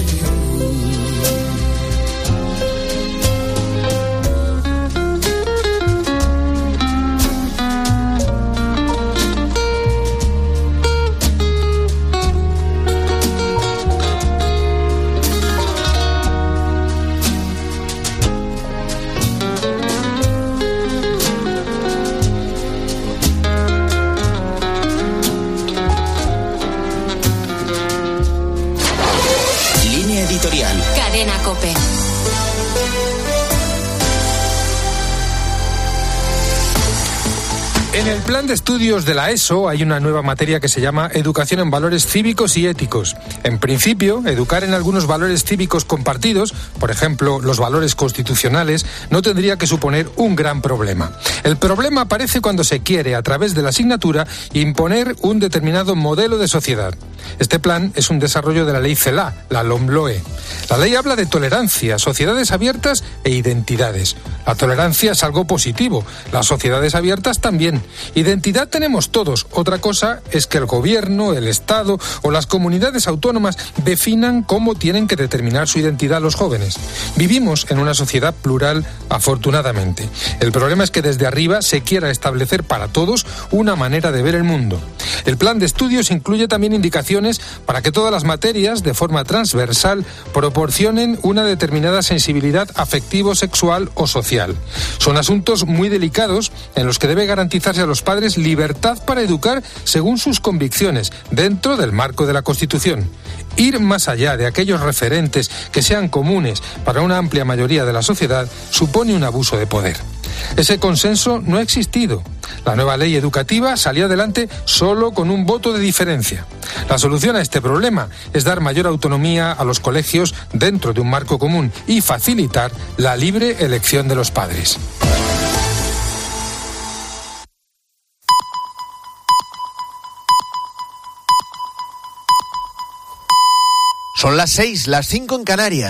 Cadena COPE. En el plan de estudios de la ESO hay una nueva materia que se llama Educación en Valores Cívicos y Éticos. En principio, educar en algunos valores cívicos compartidos, por ejemplo, los valores constitucionales, no tendría que suponer un gran problema. El problema aparece cuando se quiere, a través de la asignatura, imponer un determinado modelo de sociedad. Este plan es un desarrollo de la ley CELA, la LOMLOE. La ley habla de tolerancia, sociedades abiertas e identidades. La tolerancia es algo positivo, las sociedades abiertas también. Identidad tenemos todos, otra cosa es que el gobierno, el Estado o las comunidades autónomas definan cómo tienen que determinar su identidad los jóvenes. Vivimos en una sociedad plural, afortunadamente. El problema es que desde arriba se quiera establecer para todos una manera de ver el mundo. El plan de estudios incluye también indicaciones para que todas las materias, de forma transversal, proporcionen una determinada sensibilidad afectivo-sexual o social. Son asuntos muy delicados en los que debe garantizarse a los padres libertad para educar según sus convicciones, dentro del marco de la Constitución. Ir más allá de aquellos referentes que sean comunes para una amplia mayoría de la sociedad supone un abuso de poder. Ese consenso no ha existido. La nueva ley educativa salió adelante solo con un voto de diferencia. La solución a este problema es dar mayor autonomía a los colegios dentro de un marco común y facilitar la libre elección de los padres. Son las 6, las 5 en Canarias.